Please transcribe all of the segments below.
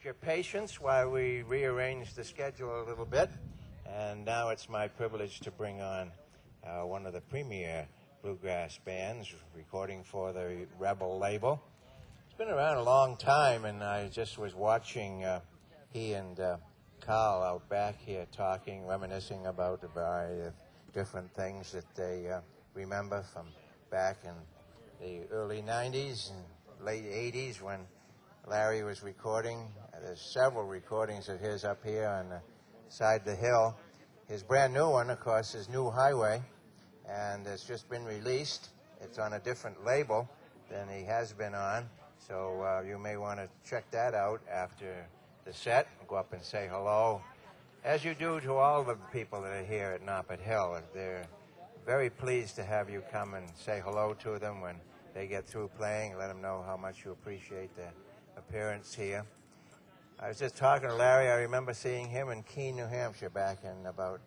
Your patience while we rearrange the schedule a little bit, and now it's my privilege to bring on one of the premier bluegrass bands recording for the Rebel label. It's been around a long time, and I just was watching he and Carl out back here talking, reminiscing about a variety of different things that they remember from back in the early 90s and late 80s when Larry was recording. There's several recordings of his up here on the side of the hill. His brand new one, of course, is New Highway, and it's just been released. It's on a different label than he has been on, so you may want to check that out after the set. Go up and say hello, as you do to all the people that are here at Noppet Hill. They're very pleased to have you come and say hello to them when they get through playing. Let them know how much you appreciate their appearance here. I was just talking to Larry. I remember seeing him in Keene, New Hampshire back in about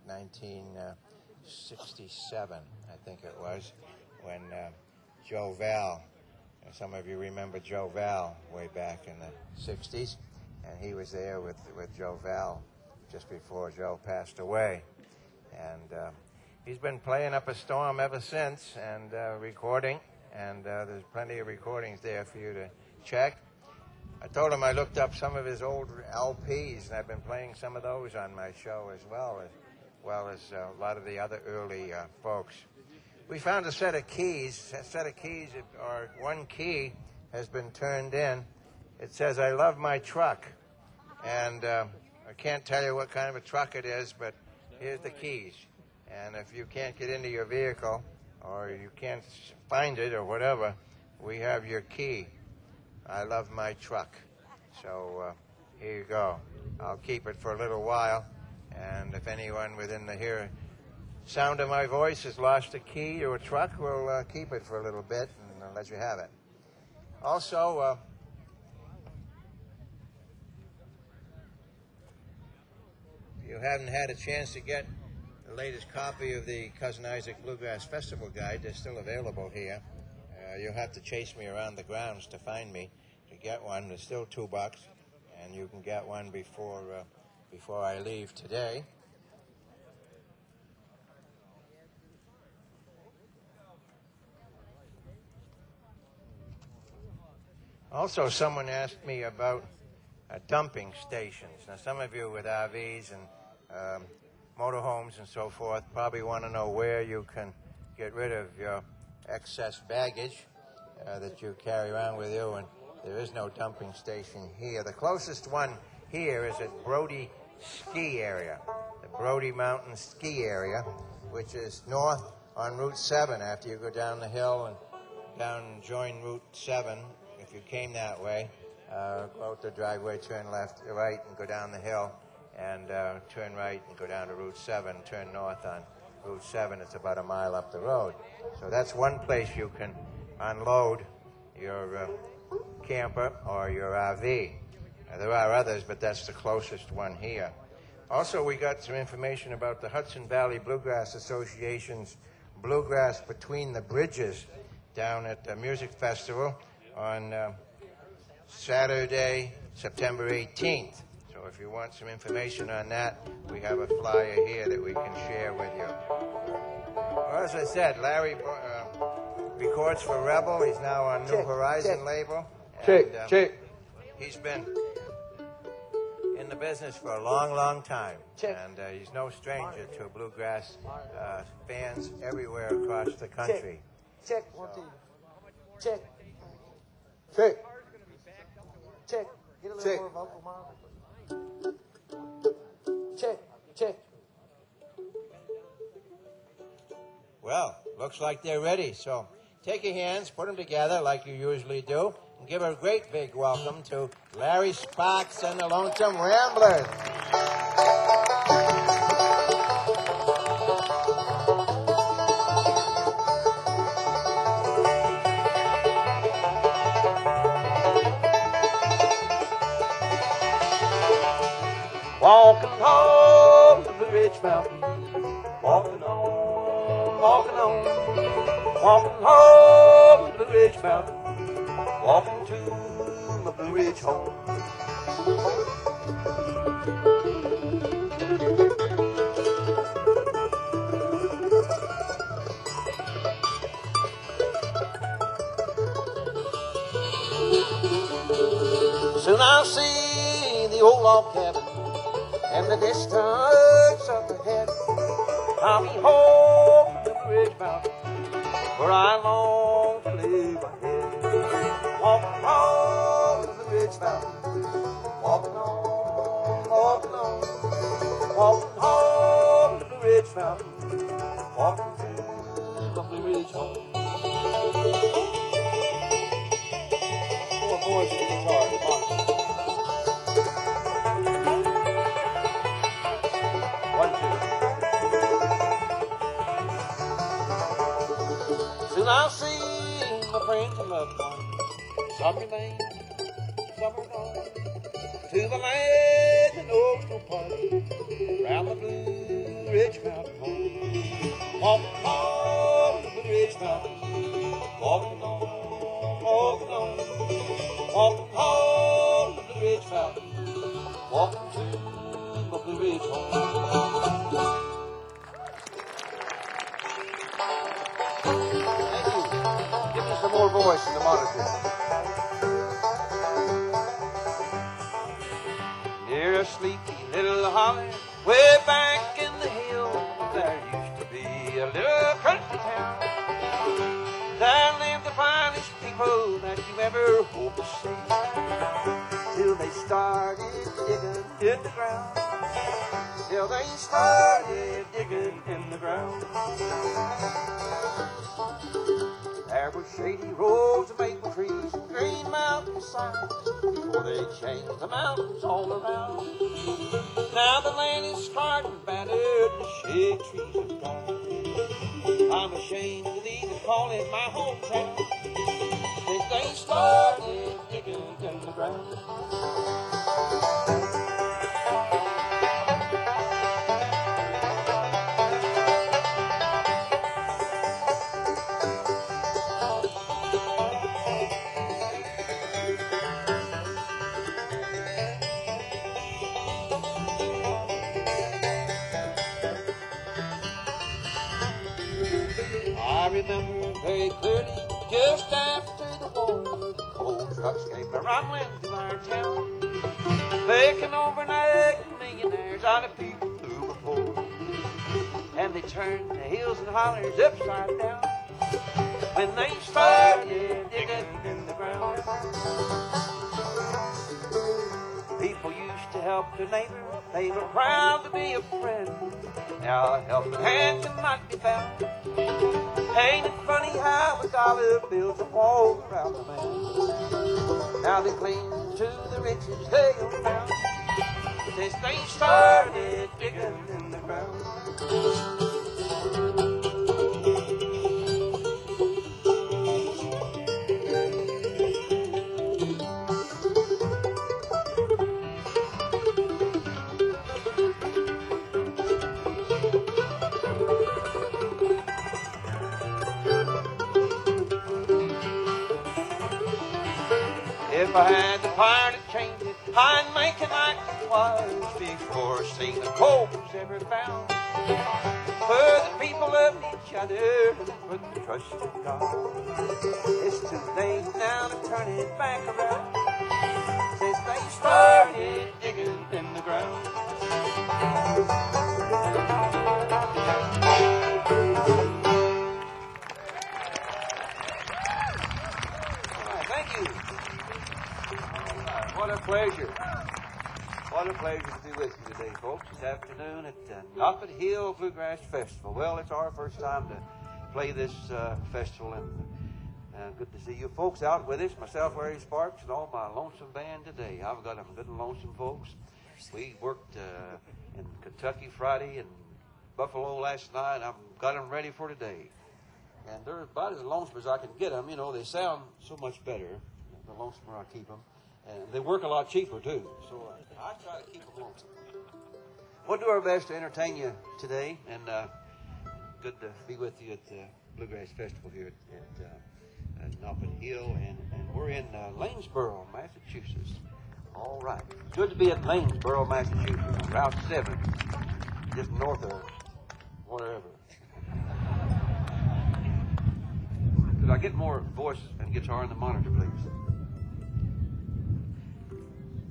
1967, I think it was, when Joe Val, some of you remember Joe Val way back in the 60s, and he was there with Joe Val just before Joe passed away. And he's been playing up a storm ever since and recording, and there's plenty of recordings there for you to check. I told him I looked up some of his old LPs, and I've been playing some of those on my show as well as a lot of the other early folks. We found a set of keys, or one key has been turned in. It says, "I love my truck," and I can't tell you what kind of a truck it is, but here's the keys. And if you can't get into your vehicle, or you can't find it, or whatever, we have your key. I love my truck. So here you go. I'll keep it for a little while, and if anyone within the sound of my voice has lost a key or a truck, we'll keep it for a little bit and I'll let you have it. Also, if you haven't had a chance to get the latest copy of the Cousin Isaac Bluegrass Festival Guide, they're still available here. You'll have to chase me around the grounds to find me to get one. There's still $2, and you can get one before I leave today. Also, someone asked me about dumping stations. Now, some of you with RVs and motorhomes and so forth probably want to know where you can get rid of your excess baggage that you carry around with you, and there is no dumping station here. The closest one here is at Brody Ski Area, the Brody Mountain Ski Area, which is north on Route 7 after you go down the hill and join Route 7. If you came that way, go out the driveway, turn right, and go down the hill, and turn right and go down to Route 7, turn north on Route 7. It's about a mile up the road. So that's one place you can unload your camper or your RV. There are others, but that's the closest one here. Also, we got some information about the Hudson Valley Bluegrass Association's Bluegrass Between the Bridges down at the Music Festival on Saturday, September 18th. So if you want some information on that, we have a flyer here that we can share with you. Well, as I said, Larry records for Rebel. He's now on New Horizon label. And, he's been in the business for a long, long time. And he's no stranger to bluegrass fans everywhere across the country. Check. Check. Get a little more vocal, Mom. Check. Well, looks like they're ready. So take your hands, put them together like you usually do, and give a great big welcome to Larry Sparks and the Lonesome Ramblers. Walking home to Blue Ridge Mountain, walking home, walking home to Blue Ridge Mountain, walking to my Blue Ridge home. I see the old log cabin and the distance up ahead, I'll be home to the Ridge Mountain where I long to lay my head. Walking home to the Ridge Mountain, walking on, walking on, walking home to the Ridge Mountain, walking to the Ridge home. Four boys with guitar, come on. 1, 2. Soon I'll see my friends and loved ones. Some remain, some are gone. To the land that knows no party, round the Blue Ridge Mountain home. Walking on the Blue Ridge Mountain, walking on, walking on, walking on the Blue Ridge Mountain, walking to the Blue Ridge home. Thank you. Give me some more voice in the monitor. Near a sleepy little hollow, way back in the hills, there used to be a little country town. There lived the finest people that you ever hope to see, till they started digging in the ground. Till they started digging in the ground. There were shady roads of maple trees and green mountainsides before they changed the mountains all around. Now the land is scarred and battered, the shade trees have died. I'm ashamed to even call it my hometown, since they started digging in the ground. I remember very clearly, just after the war, the coal trucks came rumbling through our town, making overnight millionaires out of people who were poor. And they turned the hills and hollers upside down when they started digging in the ground. People used to help their neighbor, they were proud to be a friend. Now a helping hand cannot be found. Ain't it funny how the dollar bills are all around the man? Now they cling to the riches they own now, since they started digging in the ground. If I had the power to change it, I'd make it like it was before seeing the coal was ever found. For the people loved each other and put the trust in God. It's too late now to turn it back around, since they started digging in the ground. Thank you. What a pleasure. What a pleasure to be with you today, folks, this afternoon at Noppet Hill Bluegrass Festival. Well, it's our first time to play this festival, and good to see you folks out with us. Myself, Larry Sparks, and all my lonesome band today. I've got them good and lonesome folks. We worked in Kentucky Friday and Buffalo last night. I've got them ready for today. And they're about as lonesome as I can get them. You know, they sound so much better the lonesomer I keep them. And they work a lot cheaper, too. So I try to keep them lonesome. We'll do our best to entertain you today. And good to be with you at the Bluegrass Festival here at Noppet Hill. And we're in Lanesboro, Massachusetts. All right. Good to be at Lanesboro, Massachusetts. Route 7. Just north of wherever. Could I get more voice and guitar in the monitor, please?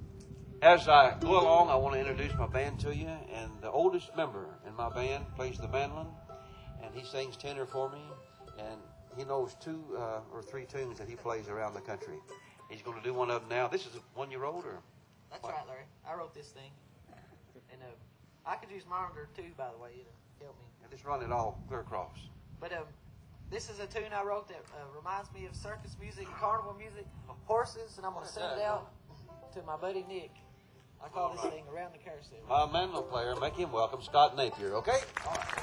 As I go along, I want to introduce my band to you. And the oldest member in my band plays the mandolin, and he sings tenor for me. And he knows 2 or 3 tunes that he plays around the country. He's going to do one of them now. This is a 1-year-old, or? That's right, Larry. I wrote this thing. And I could use monitor too, by the way, to help me. And just run it all clear across. But this is a tune I wrote that reminds me of circus music, carnival music, horses, and I'm going to send it out to my buddy Nick. I call this thing Around the Carousel. My mandolin player, make him welcome, Scott Napier, okay? All right.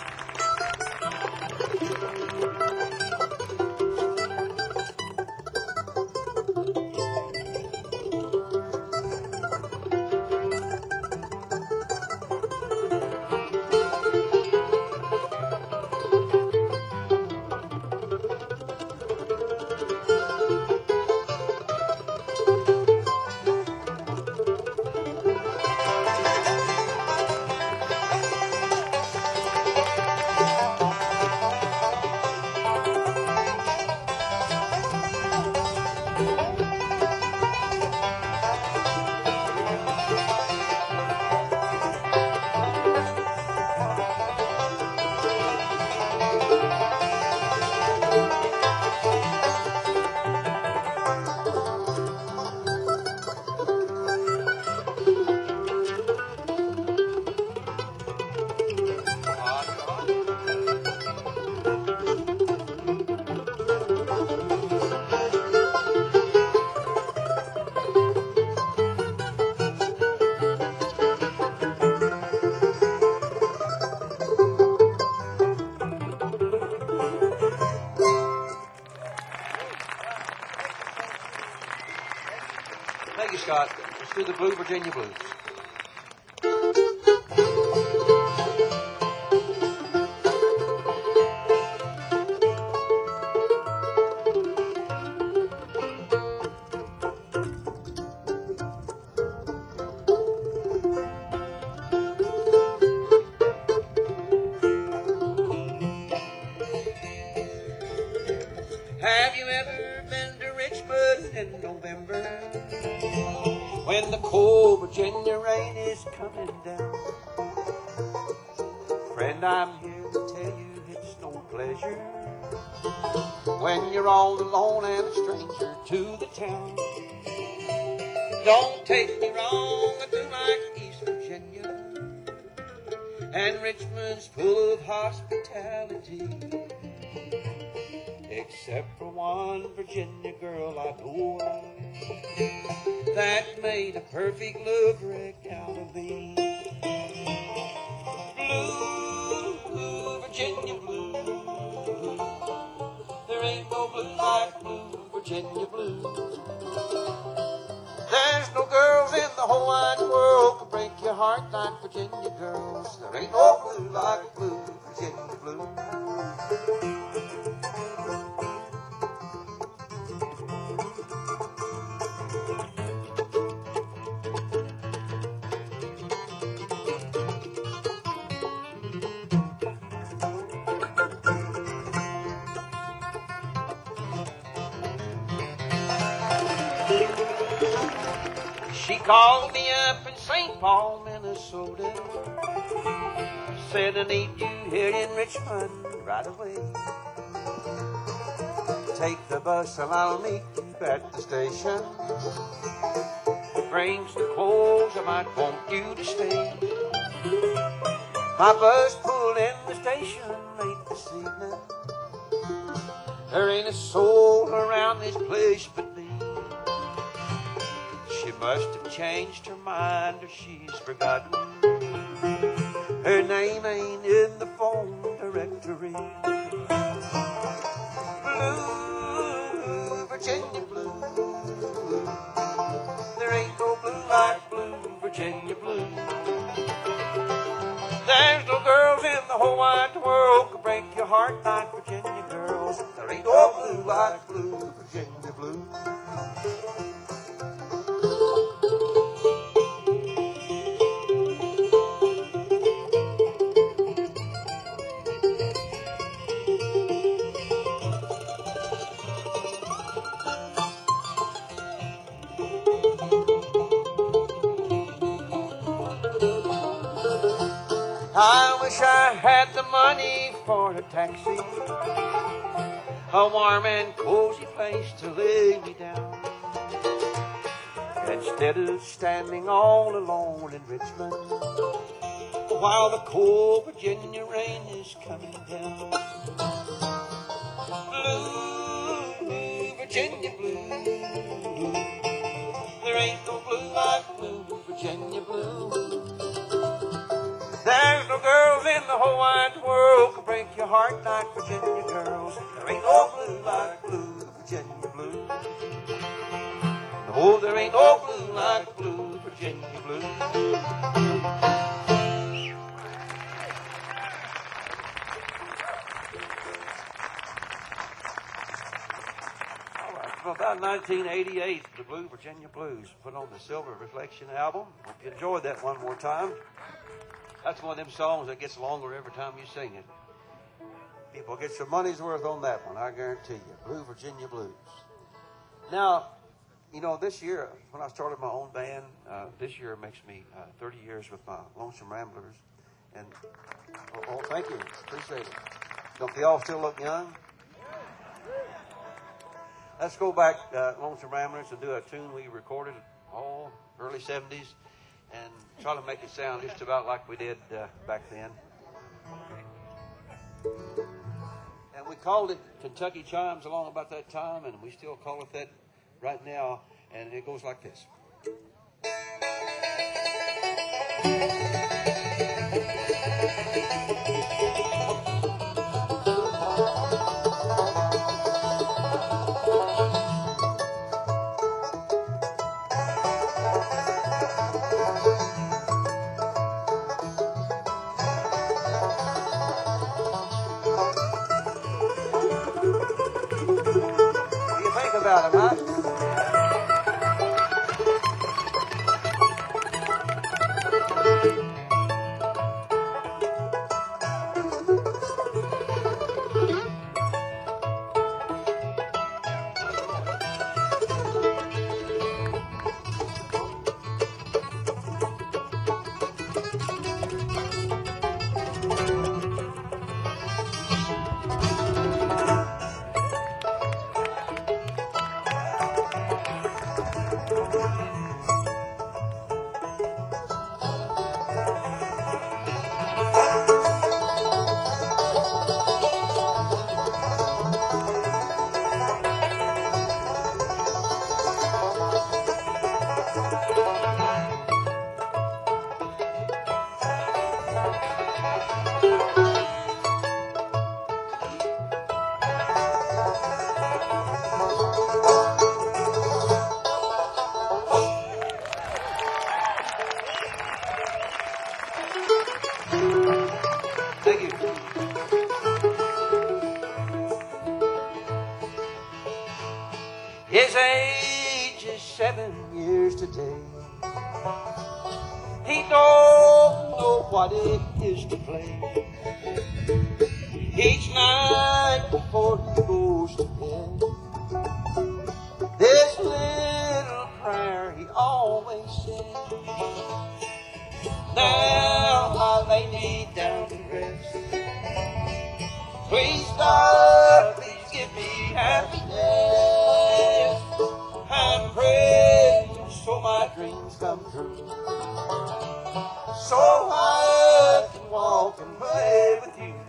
Thank you, Scott. Let's do the Blue Virginia Blues. Have you ever been to Richmond in November, when the cold Virginia rain is coming down? Friend, I'm here to tell you it's no pleasure when you're all alone and a stranger to the town. Don't take me wrong, I do like East Virginia, and Richmond's full of hospitality. Except for one Virginia girl I know of that made a perfect love wreck out of me. Blue, Virginia blue. There ain't no blue like blue, Virginia blue. There's no girls in the whole wide world can break your heart like Virginia girls. There ain't no blue like blue, Virginia blue. She called me up in St. Paul, Minnesota, said I need you here in Richmond right away. Take the bus and I'll meet you at the station. Bring some clothes, I might want you to stay. My bus pulled in the station late this evening. There ain't a soul around this place but me. She must have changed her mind or she's forgotten. Her name ain't in the phone directory. Blue, Virginia blue. There ain't no blue like blue, Virginia blue. There's no girls in the whole wide world can break your heart like Virginia girls. There ain't no blue like blue, Virginia blue. I wish I had the money for a taxi, a warm and cozy place to lay me down. Instead of standing all alone in Richmond while the cold Virginia rain is coming down. Blue, Virginia blue. There ain't no blue like blue, Virginia blue. There's no girls in the whole wide world can break your heart like Virginia girls. There ain't no blue like blue, Virginia blue. No, there ain't no blue like blue, Virginia blue. All right, from about 1988, the Blue Virginia Blues put on the Silver Reflection album. Hope you enjoyed that one more time. That's one of them songs that gets longer every time you sing it. People get some money's worth on that one, I guarantee you. Blue Virginia Blues. Now, you know, this year, when I started my own band, this year makes me 30 years with my Lonesome Ramblers. And, oh, thank you. Appreciate it. Don't they all still look young? Let's go back, Lonesome Ramblers, and do a tune we recorded early 70s and try to make it sound just about like we did back then. And we called it Kentucky Chimes along about that time, and we still call it that right now, and it goes like this. What do you think about it, huh? Thank you. His age is 7 years today. He don't know what it is to play. Each night before he goes to bed, this little prayer he always says. Now I lay me down to rest. Please God, please give me happiness. I'm praying so my dreams come true, so I can walk and play with you.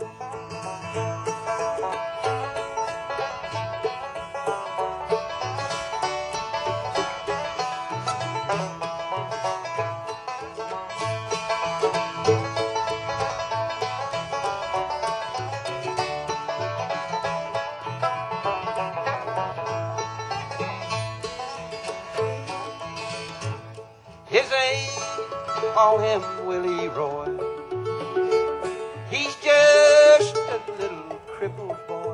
His age, call him Willie Roy. He's just a little crippled boy.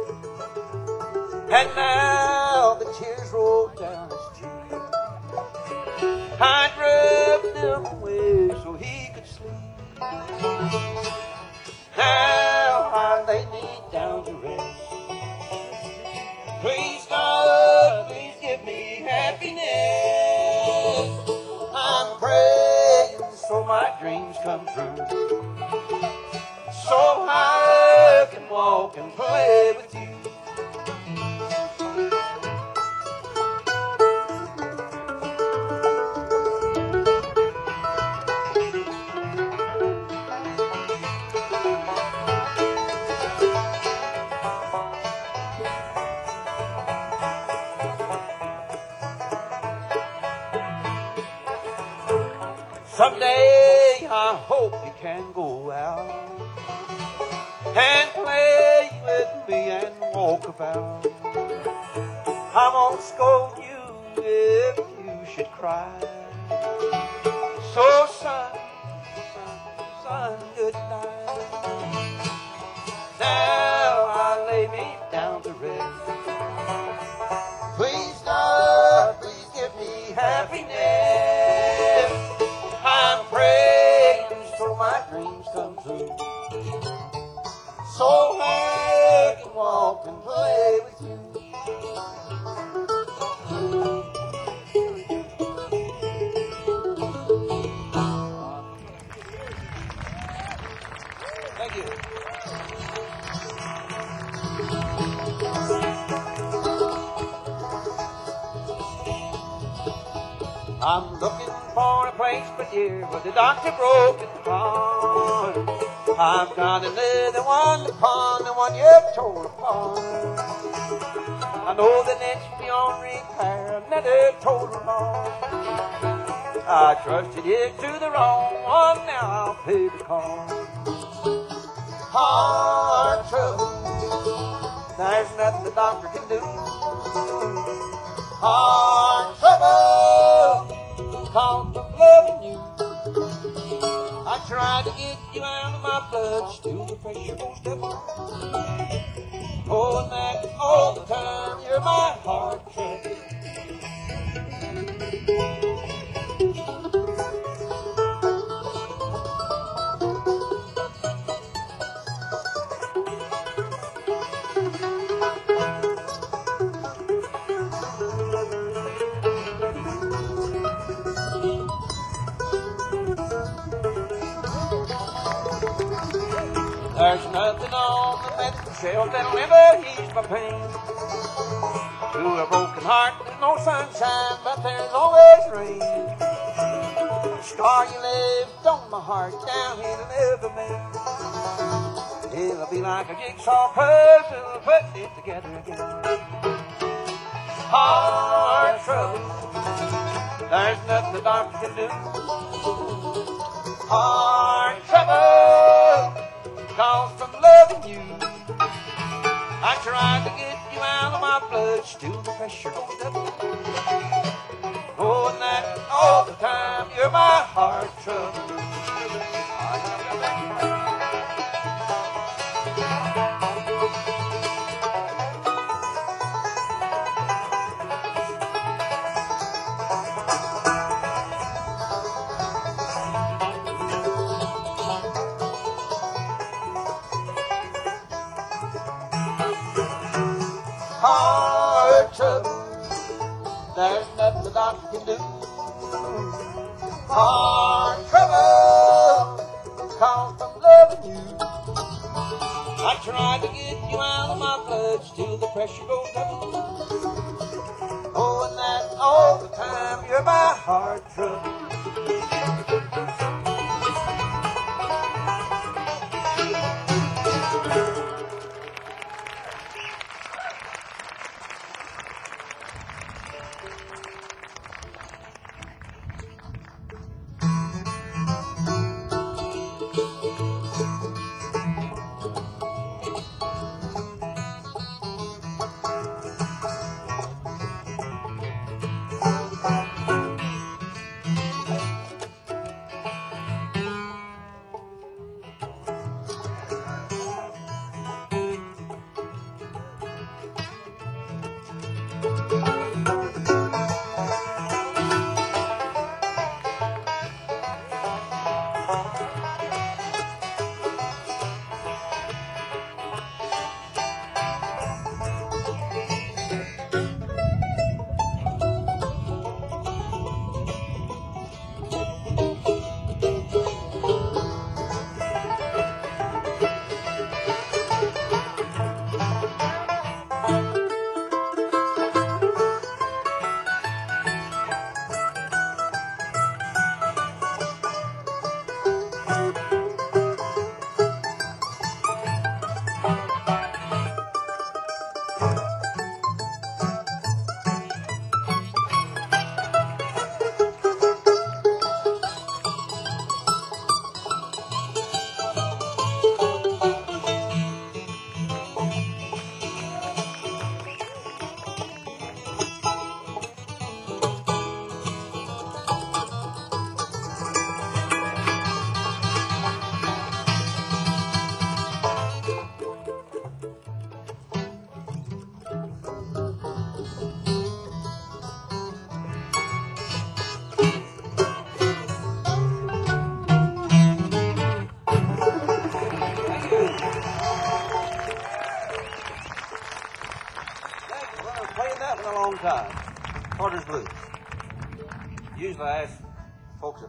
And now the tears roll down his cheek. I rubbed them away so he could sleep. Now I lay me down to rest. Please God, please give me happiness. I'm praying so my dreams come true. so I can walk and play with you. Someday I hope you can go out and play with me and walk about. I won't scold you if you should cry. So son, good night. Now I lay me down to rest. Please God, please give me happiness. I'm praying so my dreams come true, so I can walk and play with you. Thank you. I'm looking for a place but dear where the doctor broke it apart. I've got another one upon the one you tore apart. I know that it's beyond repair, another total loss. I trusted it to the wrong one, now I'll pay the cost. Heart trouble, there's nothing the doctor can do. Heart trouble, cause I'm loving you. I tried to get you out of my blood, still the pressure won't step up. Oh, and that all the time, you're my heart trouble. There's nothing on the medical shelf that'll ever ease my pain. To a broken heart, there's no sunshine, but there's always rain. The scar you left on my heart, down it'll never mend. It'll be like a jigsaw puzzle, putting it together again. Heart trouble, there's nothing the doctor can do. Heart trouble, cause from loving you, I tried to get you out of my blood, still the pressure goes up. Oh, and that all the time, you're my heart trouble. Heart trouble, there's nothing the doctor can do. Heart trouble, cause I'm loving you. I tried to get you out of my blood, still the pressure goes up. Oh, and that all the time, you're my heart trouble.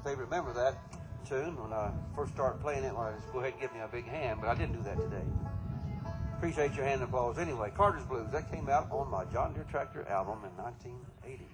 if they remember that tune when I first started playing it. Well, just go ahead and give me a big hand, but I didn't do that today. Appreciate your hand and applause. Anyway, Carter's Blues, that came out on my John Deere Tractor album in 1980.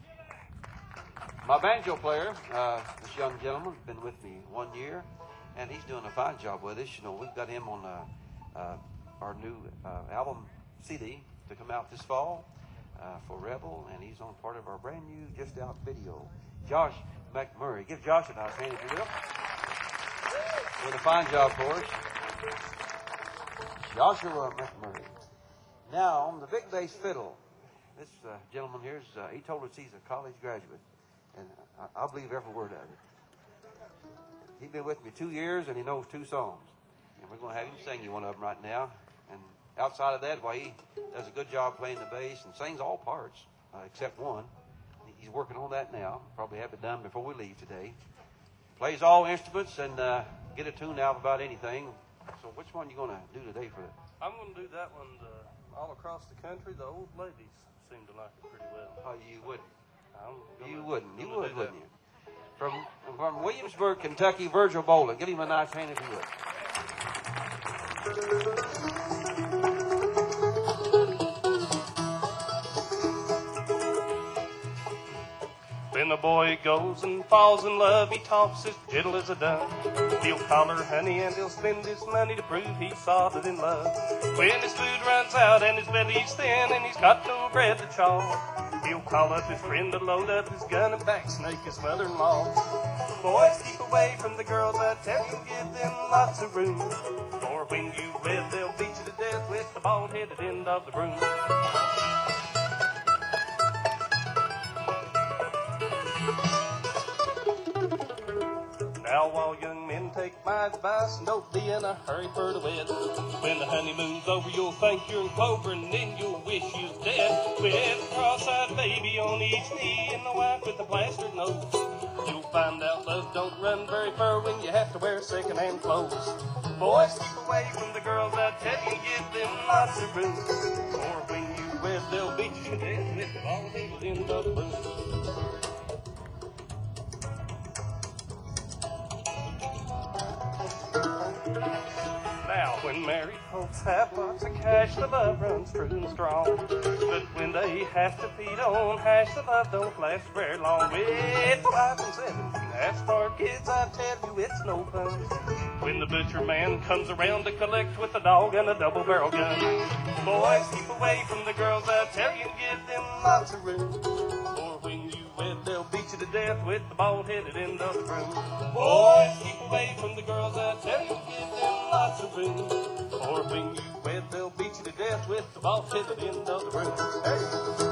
My banjo player, this young gentleman, has been with me 1 year, and he's doing a fine job with us. You know, we've got him on our new album CD to come out this fall for Rebel, and he's on part of our brand new just out video. Josh McMurray. Give Josh a nice hand if you will. Doing a fine job for us. Joshua McMurray. Now, on the big bass fiddle, this gentleman here, he told us he's a college graduate, and I believe every word of it. He's been with me 2 years, and he knows 2 songs. And we're going to have him sing you one of them right now. And outside of that, he does a good job playing the bass and sings all parts, except one. He's working on that now. Probably have it done before we leave today. Plays all instruments and get a tune out about anything. So which one are you going to do today for it? I'm going to do that one all across the country. The old ladies seem to like it pretty well. Oh, you wouldn't. You gonna wouldn't. You would, do wouldn't that. you? From Williamsburg, Kentucky, Virgil Bolin. Give him a nice hand if you would. When a boy goes and falls in love, he talks as gentle as a dove. He'll call her honey and he'll spend his money to prove he's solid in love. When his food runs out and his belly's thin and he's got no bread to chaw, he'll call up his friend to load up his gun and back snake his mother-in-law. Boys, keep away from the girls, I tell you, give them lots of room. For when you wed, they'll beat you to death with the bald-headed end of the broom. Now, while young men take my advice, don't be in a hurry for the wed. When the honeymoon's over, you'll think you're in clover, and then you'll wish you was dead. With a cross-eyed baby on each knee, and the wife with a plastered nose. You'll find out love don't run very far when you have to wear second-hand clothes. Boys, keep away from the girls, I tell you, give them lots of room. For when you wed, they'll beat you to death with the bald-headed end of the broom. Now, when married folks have lots of cash, the love runs true and strong. But when they have to feed on hash, the love don't last very long. With 5 and 7 half-starved kids, I tell you, it's no fun. When the butcher man comes around to collect with a dog and a double-barrel gun. Boys, keep away from the girls, I tell you, give them lots of room. For when you wed, they'll beat you to death with the bald-headed end of the broom. Boys, keep away from the girls, I tell you, give them lots of room. For when you wed, they'll beat you to death with the bald-headed end of the broom. Hey.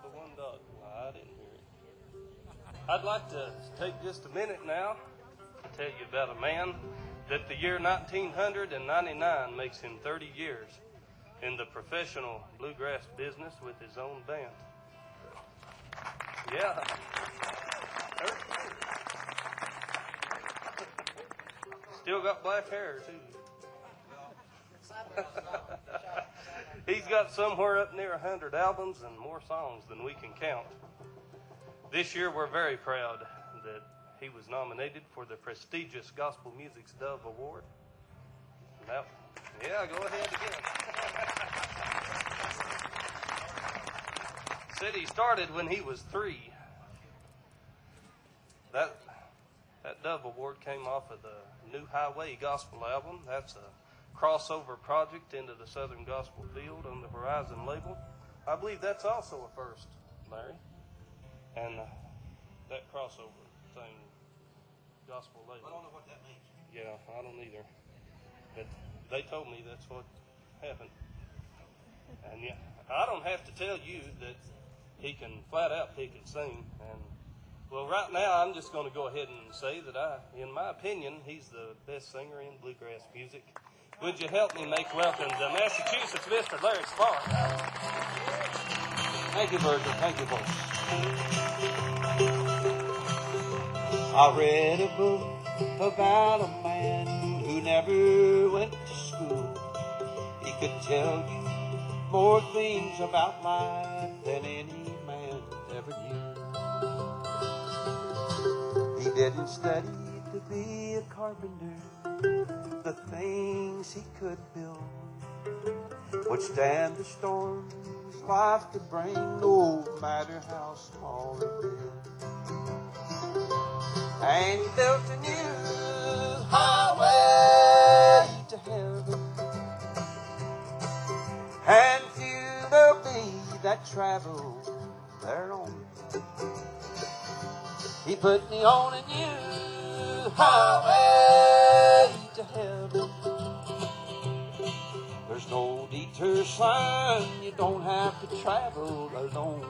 the one dot. I didn't hear it. I'd like to take just a minute now to tell you about a man that the year 1999 makes him 30 years in the professional bluegrass business with his own band. Yeah. Still got black hair, too. He's got somewhere up near 100 albums and more songs than we can count. This year, we're very proud that he was nominated for the prestigious Gospel Music's Dove Award. Now, yeah, go ahead again. Said he started when he was 3. That Dove Award came off of the New Highway Gospel album. That's a crossover project into the Southern Gospel field on the Verizon label. I believe that's also a first, Larry. And that crossover thing, gospel label. I don't know what that means. Yeah, I don't either. But they told me that's what happened. And yeah, I don't have to tell you that he can flat out pick and sing. And well, right now I'm just going to go ahead and say that in my opinion, he's the best singer in bluegrass music. Would you help me make welcome to Massachusetts, Mr. Larry Sparks? Thank you, Virgil. Thank you, folks. I read a book about a man who never went to school. He could tell you more things about life than any man ever knew. He didn't study to be a carpenter. The things he could build would stand the storms life could bring, no matter how small it is. And he built a new highway to heaven, and few there'll be that travel thereon. He put me on a new highway to heaven. There's no detour sign, you don't have to travel alone.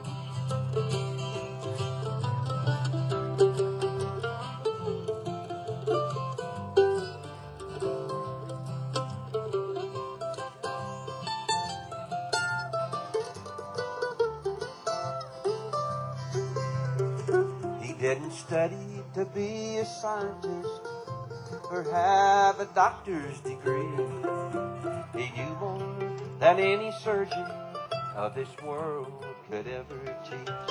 He didn't study to be a scientist or have a doctor's degree. He knew more than any surgeon of this world could ever teach.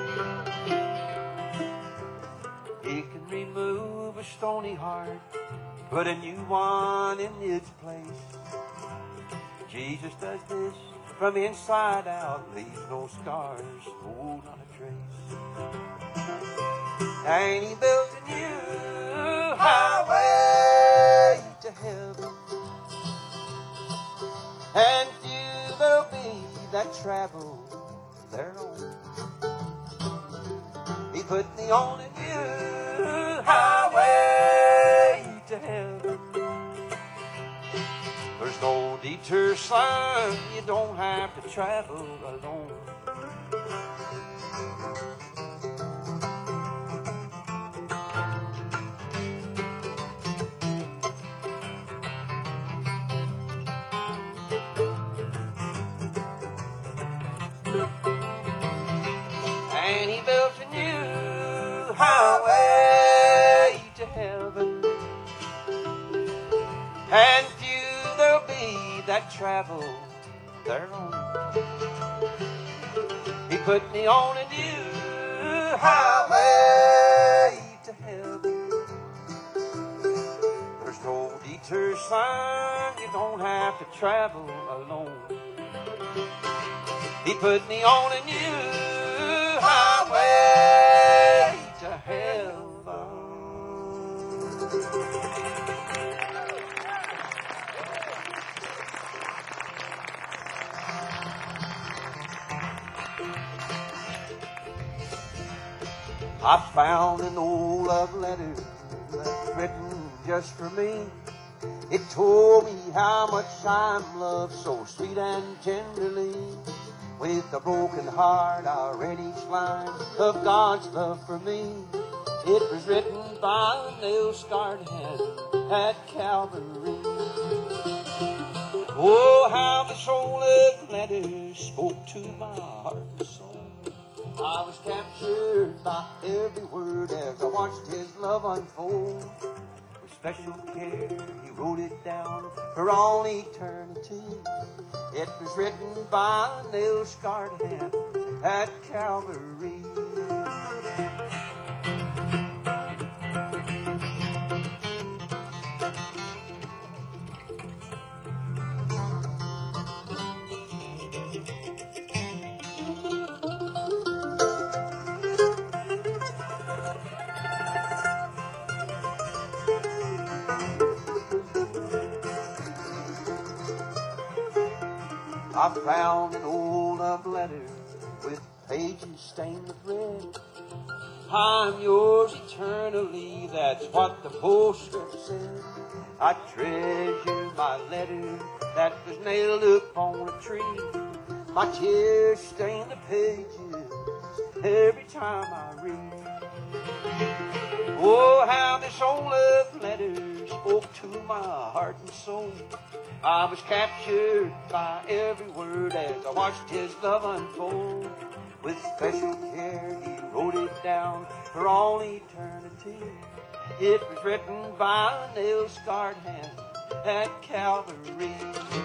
He can remove a stony heart, put a new one in its place. Jesus does this from inside out, leaves no scars, no, not a trace. And he built a new highway to heaven, and few there'll be that travel thereon. He put me on a new highway to heaven. There's no detour sign, you don't have to travel alone. And he built a new highway to heaven, and few there'll be that travel thereon. He put me on a new highway to heaven. There's no detour sign, you don't have to travel alone. He put me on a new highway to heaven. I found an old love letter that's written just for me. It told me how much I'm loved so sweet and tenderly. With a broken heart, I read each line of God's love for me. It was written by a nail-scarred hand at Calvary. Oh, how this old love letter spoke to my heart and soul. I was captured by every word as I watched his love unfold. With special care, he wrote it down for all eternity. It was written by a nail-scarred hand at Calvary. I found an old love letter with pages stained with red. I'm yours eternally, that's what the postscript said. I treasure my letter that was nailed up on a tree. My tears stain the pages every time I read. Oh, how this old love letter spoke to my heart and soul. I was captured by every word as I watched his love unfold. With special care, he wrote it down for all eternity. It was written by a nail-scarred hand at Calvary.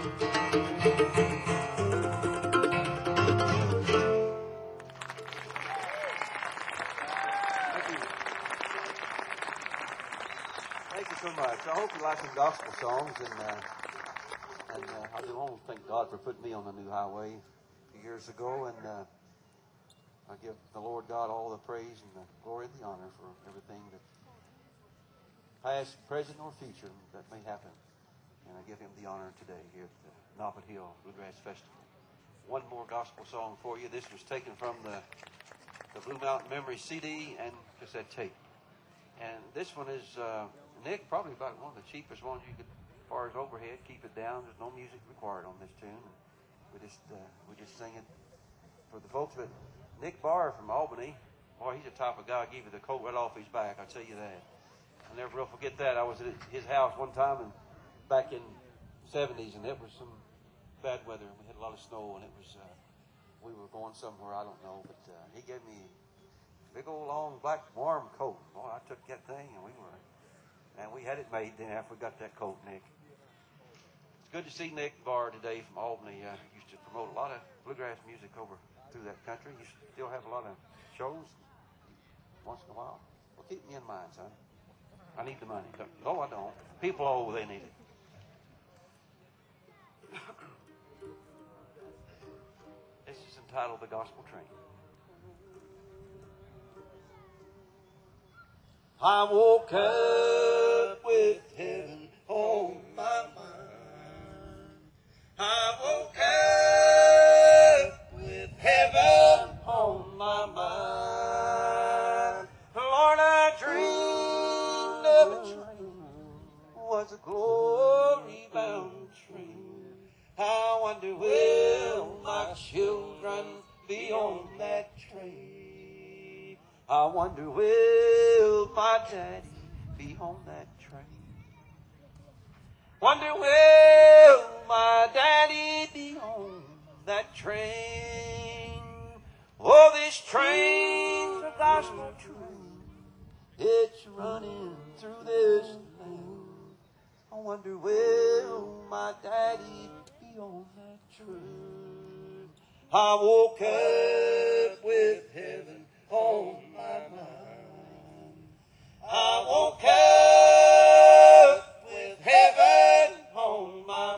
Thank you so much. I hope you like some gospel songs, and I do want to thank God for putting me on the new highway a few years ago, and I give the Lord God all the praise and the glory and the honor for everything that past, present, or future that may happen. And I give him the honor today here at the Noppet Hill Bluegrass Festival. One more gospel song for you. This was taken from the Blue Mountain Memory CD and cassette tape. And this one is, Nick, probably about one of the cheapest ones you could, as far as overhead, keep it down. There's no music required on this tune. We just sing it for the folks. But Nick Barr from Albany, boy, he's the type of guy who give you the coat right off his back, I'll tell you that. I'll never will forget that. I was at his house one time and back in the 70s, and it was some bad weather, and we had a lot of snow, and it was, we were going somewhere, I don't know, but he gave me a big old long black warm coat. Boy, I took that thing, and we had it made then after we got that coat, Nick. It's good to see Nick Barr today from Albany. Used to promote a lot of bluegrass music over through that country. You still have a lot of shows once in a while. Well, keep me in mind, son. I need the money. No, I don't. People, they need it. This is entitled The Gospel Train. I woke up with heaven on my mind. I woke up with heaven on my mind. Lord, I dreamed of a train, was a glory-bound train. I wonder, will my children be on that train? I wonder, will my daddy be on that train? Wonder, will my daddy be on that train? Oh, this train's a gospel train. It's running through this land. I wonder, will my daddy be on that train? I woke up with heaven on my mind. I woke up with heaven on my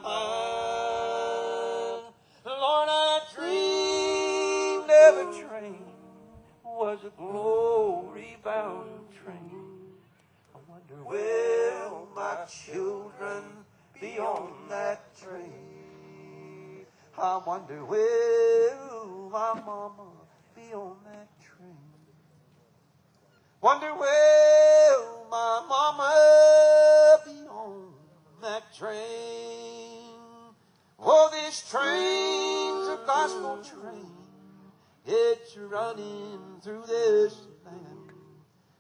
mind. Lord, I dreamed of a train, was a glory-bound train. I wonder, will my children be on that train? I wonder, will my mama be on that train? Wonder, will my mama be on that train? Oh, this train's a gospel train.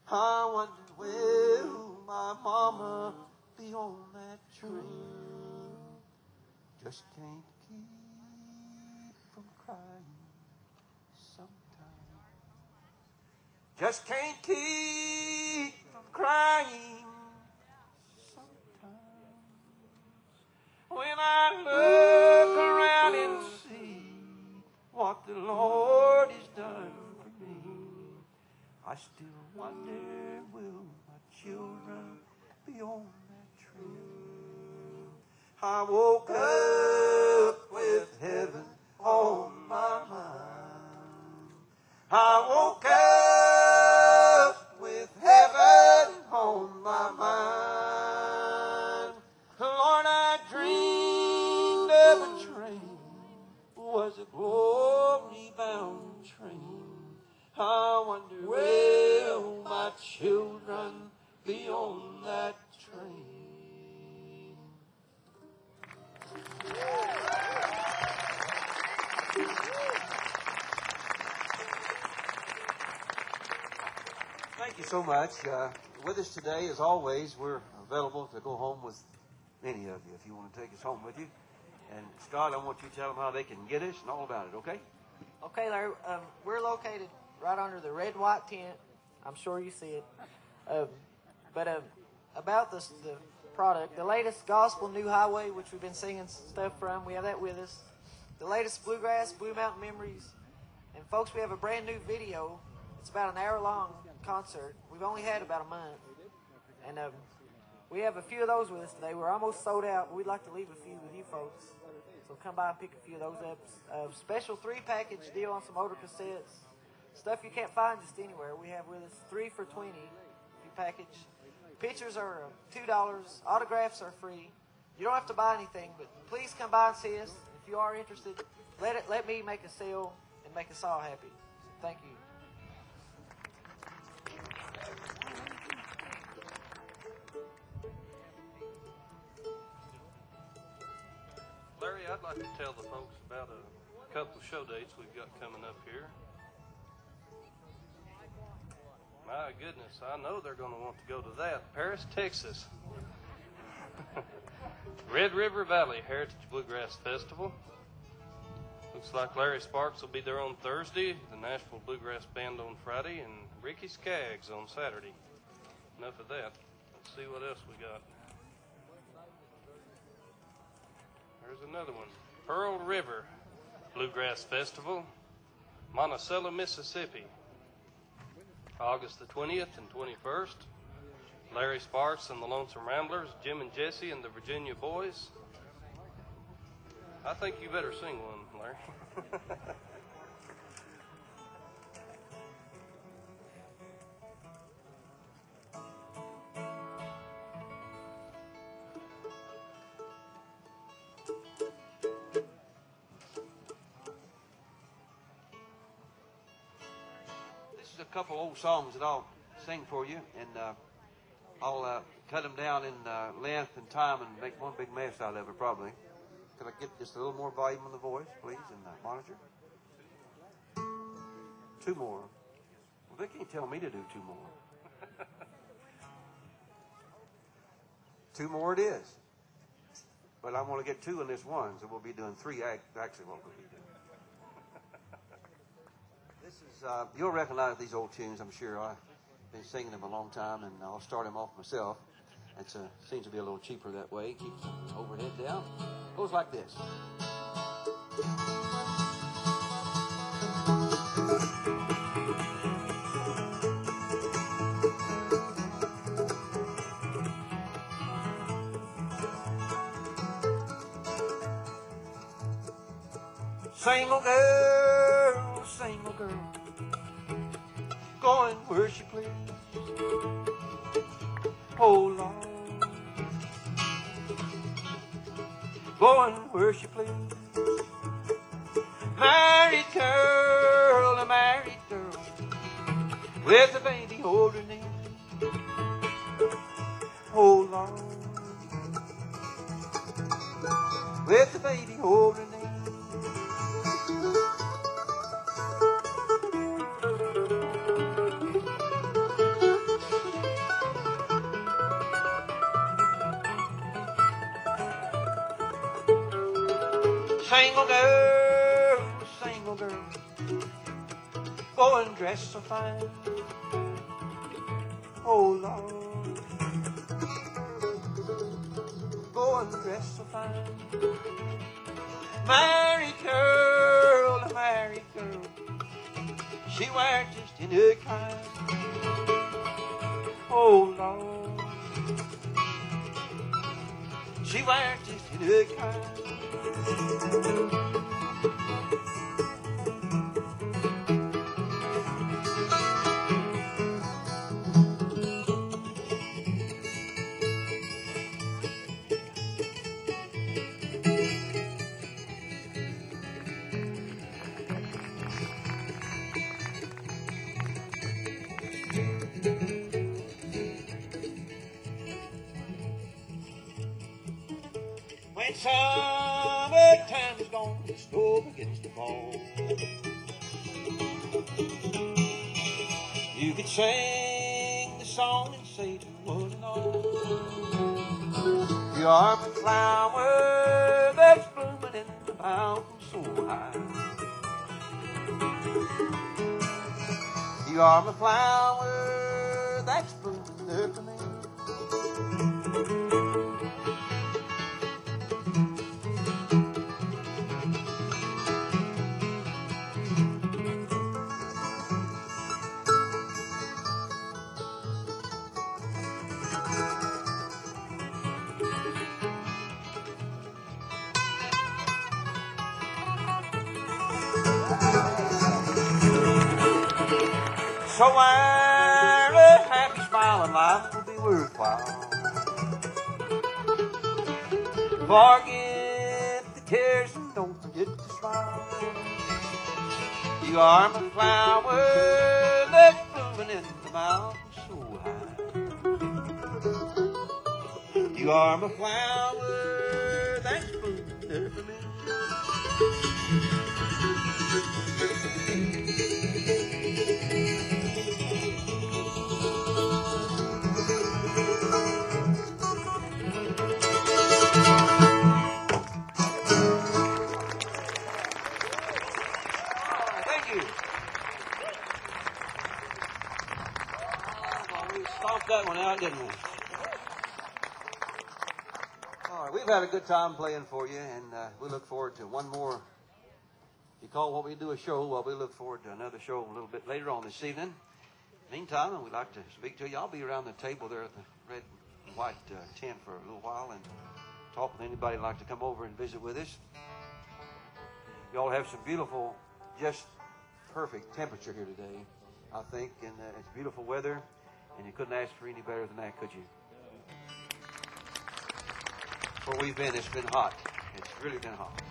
I wonder will my mama be on that train? Just can't keep from crying sometimes. Just can't keep from crying sometimes. When I look around and see what the Lord has done for me, I still wonder, will my children be on that train? I woke up with heaven on my mind. I woke up with heaven on my mind. Lord, I dreamed of a train, was a glory-bound train. I wonder, will my children be on that train? Thank you so much. With us today, as always, we're available to go home with any of you if you want to take us home with you. And Scott, I want you to tell them how they can get us and all about it, okay? Okay, Larry. We're located right under the red white tent. I'm sure you see it. About the product, the latest Gospel New Highway, which we've been singing stuff from, we have that with us. The latest Bluegrass, Blue Mountain Memories. And folks, we have a brand new video. It's about an hour-long concert. We've only had about a month. And we have a few of those with us today. We're almost sold out, but we'd like to leave a few with you folks. So come by and pick a few of those up. Special 3-package deal on some older cassettes. Stuff you can't find just anywhere. We have with us 3 for $20 if you package. Pictures are $2. Autographs are free. You don't have to buy anything, but please come by and see us. If you are interested, let me make a sale and make us all happy. So thank you. Larry, I'd like to tell the folks about a couple of show dates we've got coming up here. My goodness, I know they're going to want to go to that. Paris, Texas. Red River Valley Heritage Bluegrass Festival. Looks like Larry Sparks will be there on Thursday, the Nashville Bluegrass Band on Friday, and Ricky Skaggs on Saturday. Enough of that. Let's see what else we got. There's another one. Pearl River Bluegrass Festival, Monticello, Mississippi. August the 20th and 21st. Larry Sparks and the Lonesome Ramblers, Jim and Jesse and the Virginia Boys. I think you better sing one, Larry. A couple old songs that I'll sing for you, and I'll cut them down in length and time and make one big mess out of it probably. Could I get just a little more volume on the voice, please, and monitor? 2 more. Well, they can't tell me to do 2 more. 2 more it is. But I want to get 2 in this one, so we'll be doing 3 actually what we'll be doing. You'll recognize these old tunes, I'm sure. I've been singing them a long time, and I'll start them off myself. It seems to be a little cheaper that way. Keeps the overhead down. Goes like this. Single girl, going where she please. Oh Lord, going where she please. Married girl, with a baby holding in. Oh Lord, with a baby holding in. single girl, go and dress so fine. Oh Lord, go and dress so fine. Married girl, she wears just any kind. Oh Lord, she wears just any kind. When summertime is gone, the snow begins to fall. You could sing the song and say to one and all, you are my flower that's blooming in the mountain so high. You are my flower that's blooming there for me. So our happy smiling life will be worthwhile. Forget the cares and don't forget to smile. You are my flower that's blooming in the mountains so high. You are my flower that's blooming there for me. That one out, didn't we? All right, we've had a good time playing for you, and we look forward to one more. You call what we do a show. Well, we look forward to another show a little bit later on this evening. Meantime, we'd like to speak to you. I'll be around the table there at the red and white tent for a little while and talk with anybody who'd like to come over and visit with us. You all have some beautiful, just perfect temperature here today, I think, and it's beautiful weather. And you couldn't ask for any better than that, could you? Where we've been, it's been hot. It's really been hot.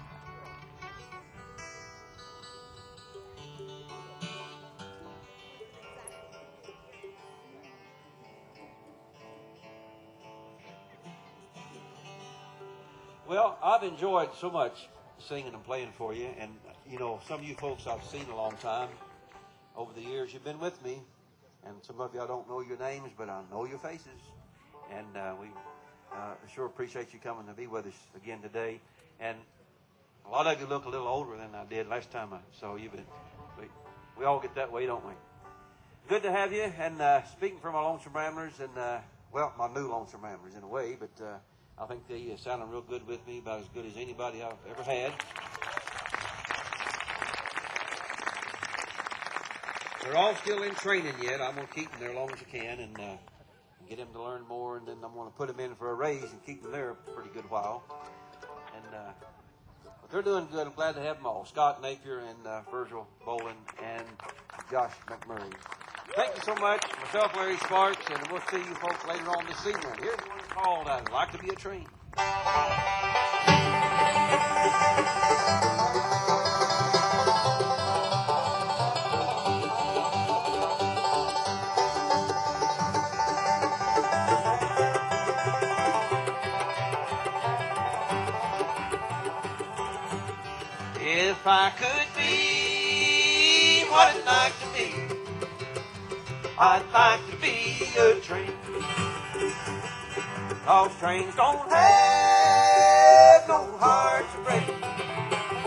Well, I've enjoyed so much singing and playing for you. And, you know, some of you folks I've seen a long time. Over the years you've been with me. And some of you, I don't know your names, but I know your faces. And we sure appreciate you coming to be with us again today. And a lot of you look a little older than I did last time I saw you, but we all get that way, don't we? Good to have you. And speaking for my Lonesome Ramblers, and well, my new Lonesome Ramblers in a way, but I think they sounding real good with me, about as good as anybody I've ever had. They're all still in training yet. I'm going to keep them there as long as I can and get them to learn more. And then I'm going to put them in for a raise and keep them there a pretty good while. And but they're doing good. I'm glad to have them all. Scott Napier and Virgil Bolin and Josh McMurray. Thank you so much. Myself, Larry Sparks, and we'll see you folks later on this evening. Here's one called I'd Like to Be a Train. If I could be what I'd like to be, I'd like to be a train. Those trains don't have no hearts to break.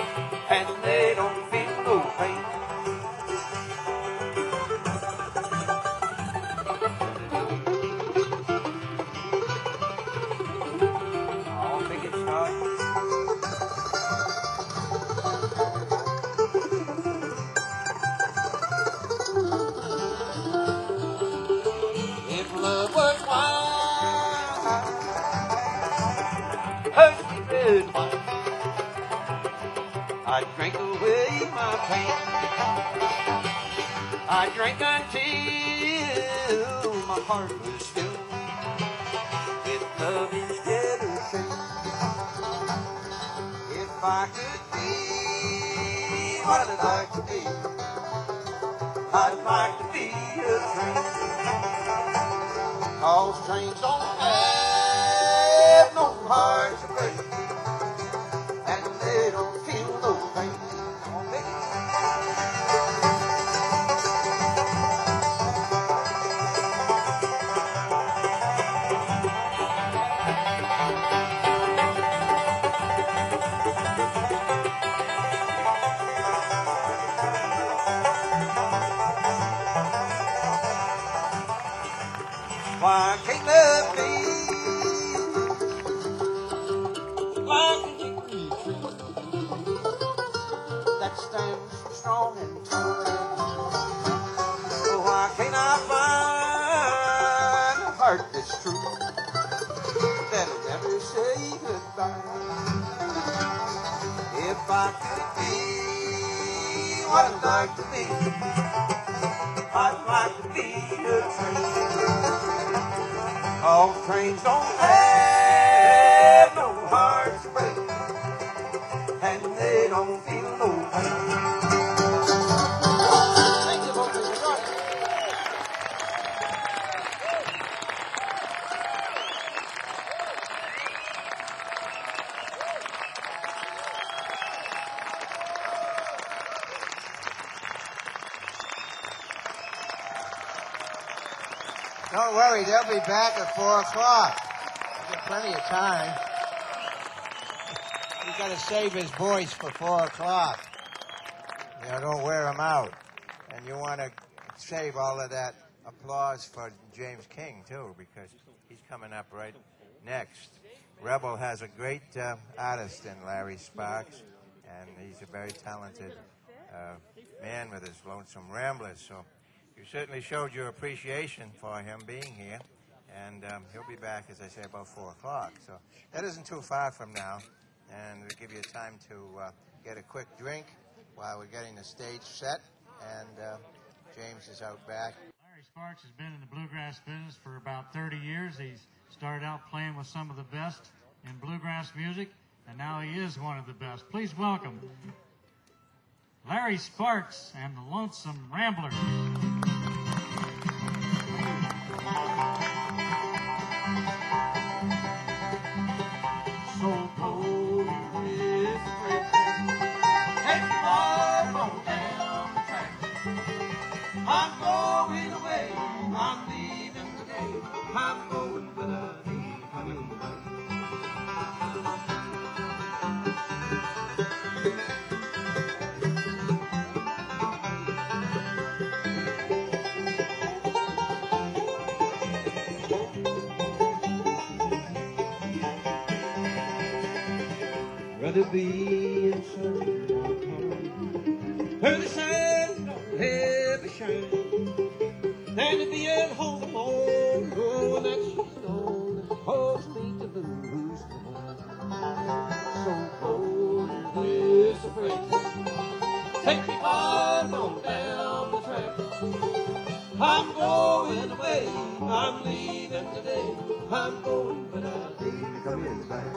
love was wine. Thirsty red wine. I drank away my pain. I drank until my heart was filled with love instead of shame. If I could be what I'd like to be, I'd like to be a train. 'Cause trains don't have no hearts to break, and they don't feel no pain. Come on, baby. Why can't love be like a hickory tree that stands strong and tall? Why can't I find a heart that's true that'll never say goodbye? If I could be what I'd like to be, I'd like to be a train. All trains don't have no hearts to break, and they don't feel no pain. Thank you, folks. Enjoy. Don't worry, they'll be back at 4 o'clock. We've got plenty of time. He's got to save his voice for 4 o'clock. You know, don't wear him out. And you want to save all of that applause for James King, too, because he's coming up right next. Rebel has a great artist in Larry Sparks, and he's a very talented man with his Lonesome Ramblers. So you certainly showed your appreciation for him being here, and he'll be back, as I say, about 4 o'clock. So that isn't too far from now, and we'll give you time to get a quick drink while we're getting the stage set, and James is out back. Larry Sparks has been in the bluegrass business for about 30 years. He's started out playing with some of the best in bluegrass music, and now he is one of the best. Please welcome Larry Sparks and the Lonesome Ramblers. So cold is spring. Take me hard on down the track. I'm going away. I'm leaving today. I'm going, but I ain't coming back. Rather be in sun where the sun don't ever shine than to be at home alone, knowing that she's gone and cause me to lose my mind. So cold is the break. Take me far on down the track. I'm going away. I'm leaving today. I'm going, but I ain't coming back.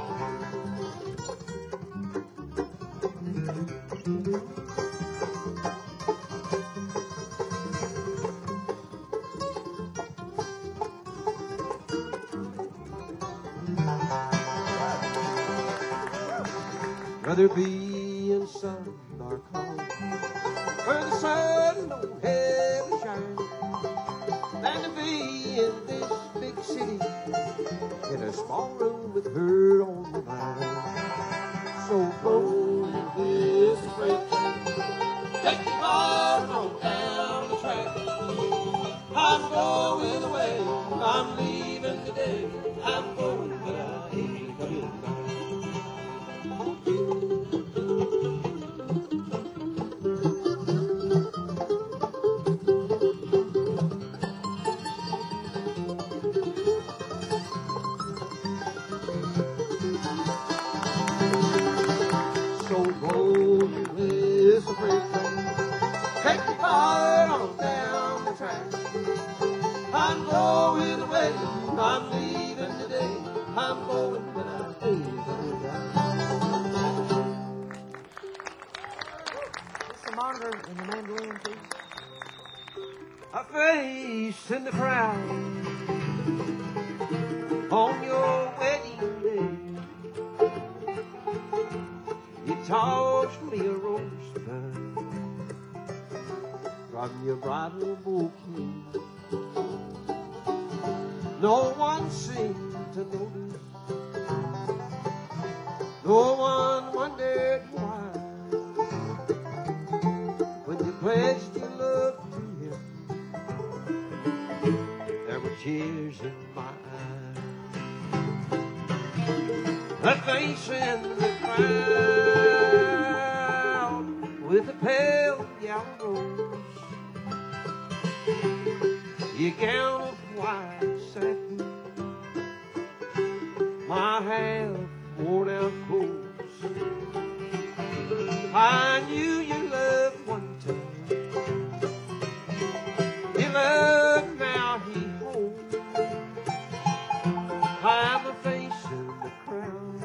Rather be in some dark hole where the sun don't ever shine than to be in this big city in a small room with her on my mind. So cold is the freight train. Take me far on down the track. I'm going away. I'm leaving today. I'm going, but I ain't coming back. I'm going away. I'm leaving today. I'm going when I feel Just the monitor and the mandolin, please. a face in the crowd on your wedding day. You tossed me a rosebud from your bridal bouquet. No one seemed to notice. No one wondered why. When you pledged your love to him, there were tears in my eyes. A face in the crowd with a pale yellow rose. Your gown of white satin, my half worn out clothes. I knew you loved one time. Your love now he holds. I'm a face in the crowd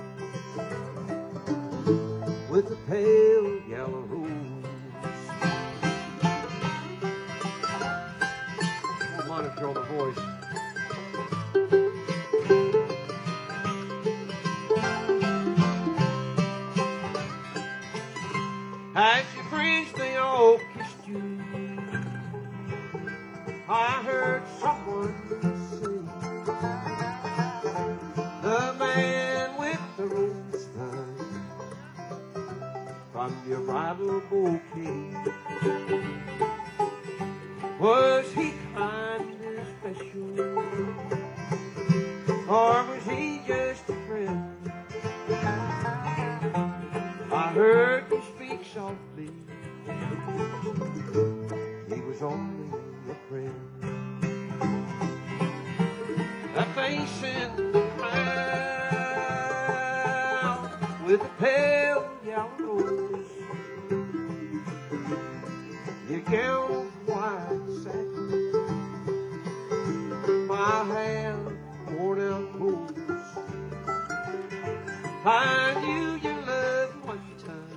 with a pale yellow rose. Monitor on the voice. As your friends they all kissed you, I heard someone say, the man with the rosebud from your bridal bouquet, was he kind and special, or was he just a friend? I heard you speak softly. He was only a friend. A face in the crowd with a pale yellow rose. Your gown of white satin, my hand worn out clothes. I knew you loved one time.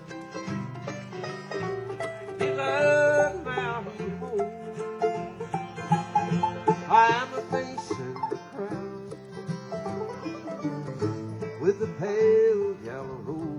Your love now he holds. I'm a face in the crowd with a pale yellow rose.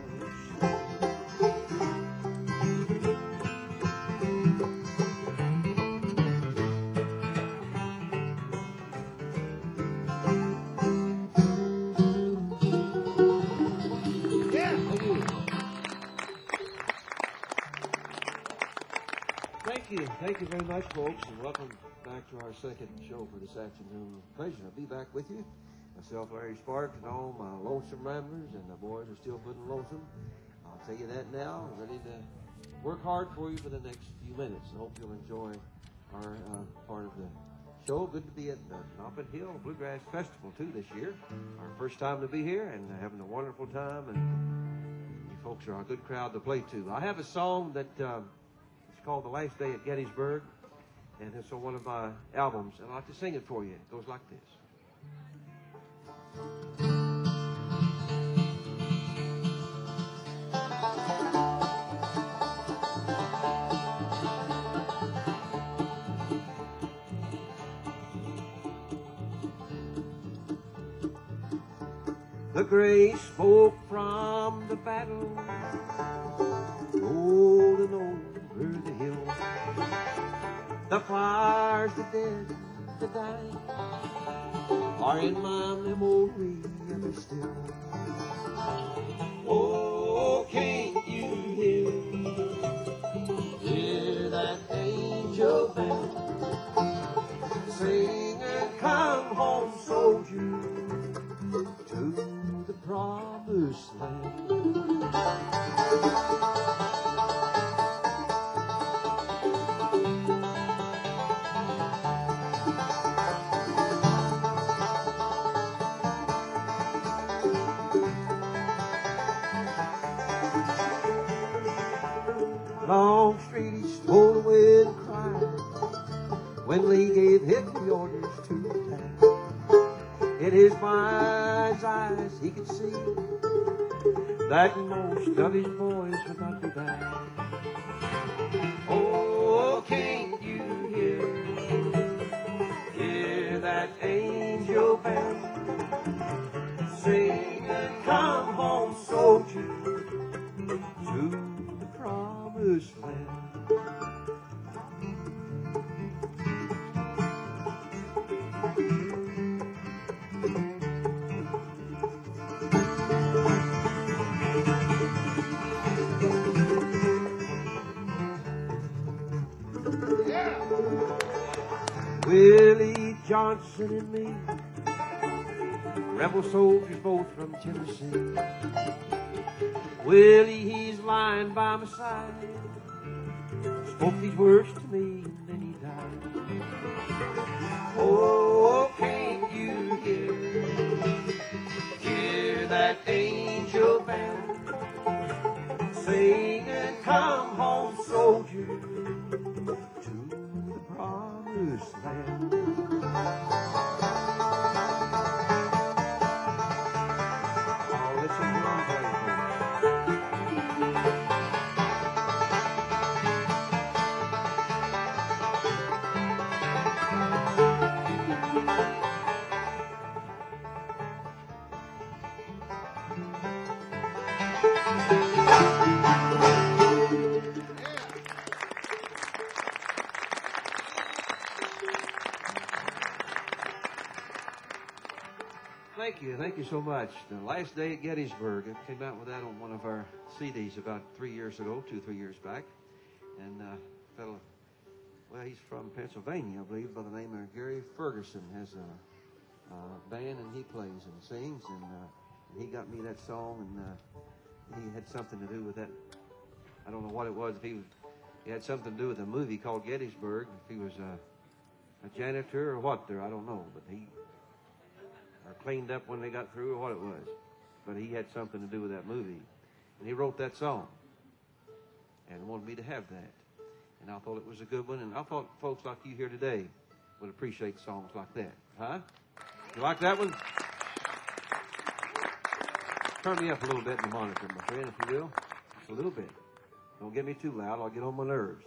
Thank you very much, folks, and welcome back to our second show for this afternoon. Pleasure to be back with you. Myself, Larry Sparks, and all my lonesome ramblers, and the boys are still putting lonesome. I'll tell you that now. Ready to work hard for you for the next few minutes. I hope you'll enjoy our part of the show. Good to be at the Noppet Hill Bluegrass Festival, too, this year. Our first time to be here, and having a wonderful time, and you folks are a good crowd to play to. I have a song that... it's called The Last Day at Gettysburg, and it's on one of my albums. I'd like to sing it for you. It goes like this. The gray smoke from the battle rolling over the hill. The fires, the dead, the dying are in my memory ever still. Oh, can't you hear that angel bell singing, come home, soldier, to the promised land. Longstreet stole away and cried when when Lee gave him the orders to attack. In his mind's eyes he could see that most of his boys would not be back. Oh, can't you hear that angel band singing, come home, soldier, to the promised land. Willie Johnson and me, rebel soldiers both from Tennessee. Willie, he's lying by my side, spoke these words to me and then he died. Oh, can't you hear that angel band singing, come home, soldier, to the promised land. Oh, it's a drum play, Thank you so much. The Last Day at Gettysburg, I came out with that on one of our CDs about 3 years ago, 2-3 years back. And a fellow, well, he's from Pennsylvania, I believe, by the name of Gary Ferguson, has a band and he plays and sings. And he got me that song, and he had something to do with that. I don't know what it was. If he had something to do with a movie called Gettysburg, if he was a janitor or what there, I don't know. But he cleaned up when they got through or what it was. But he had something to do with that movie. And he wrote that song and wanted me to have that. And I thought it was a good one. And I thought folks like you here today would appreciate songs like that. Huh? You like that one? Turn me up a little bit in the monitor, my friend, if you will. Just a little bit. Don't get me too loud. I'll get on my nerves.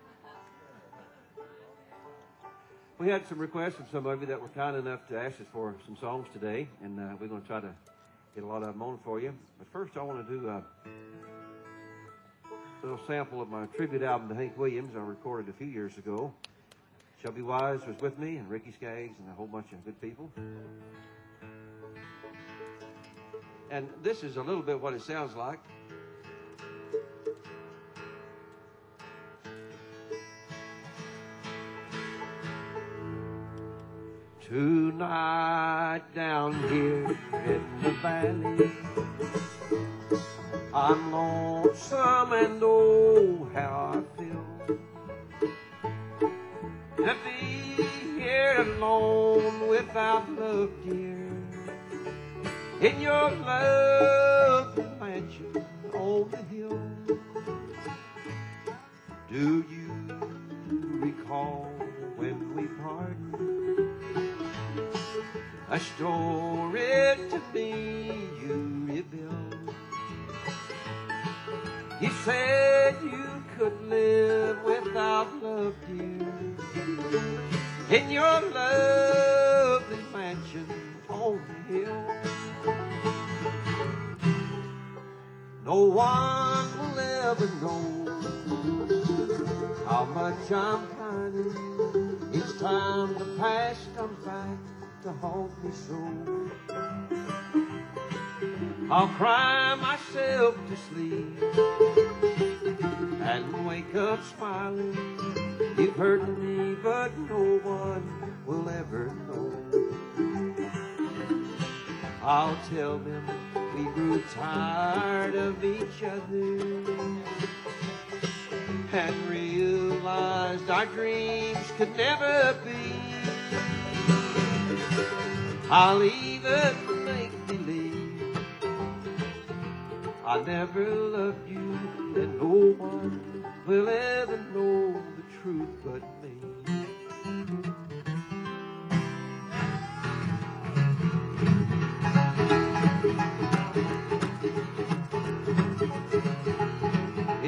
We had some requests from some of you that were kind enough to ask us for some songs today, and we're going to try to get a lot of them on for you. But first I want to do a little sample of my tribute album to Hank Williams I recorded a few years ago. Chubby Wise was with me, and Ricky Skaggs, and a whole bunch of good people. And this is a little bit what it sounds like. Tonight down here in the valley, I'm lonesome and oh how I feel to be here alone without love, dear, in your lovely mansion on the hill. Do you recall when we parted? A story to me you revealed. You said you could live without love, dear, in your lovely mansion on the hill. No one will ever know how much I'm pining each time the past comes back to haunt me so. I'll cry myself to sleep and wake up smiling. You've hurt me, but no one will ever know. I'll tell them we grew tired of each other and realized our dreams could never be. I'll even make believe I never loved you, and no one will ever know the truth but me.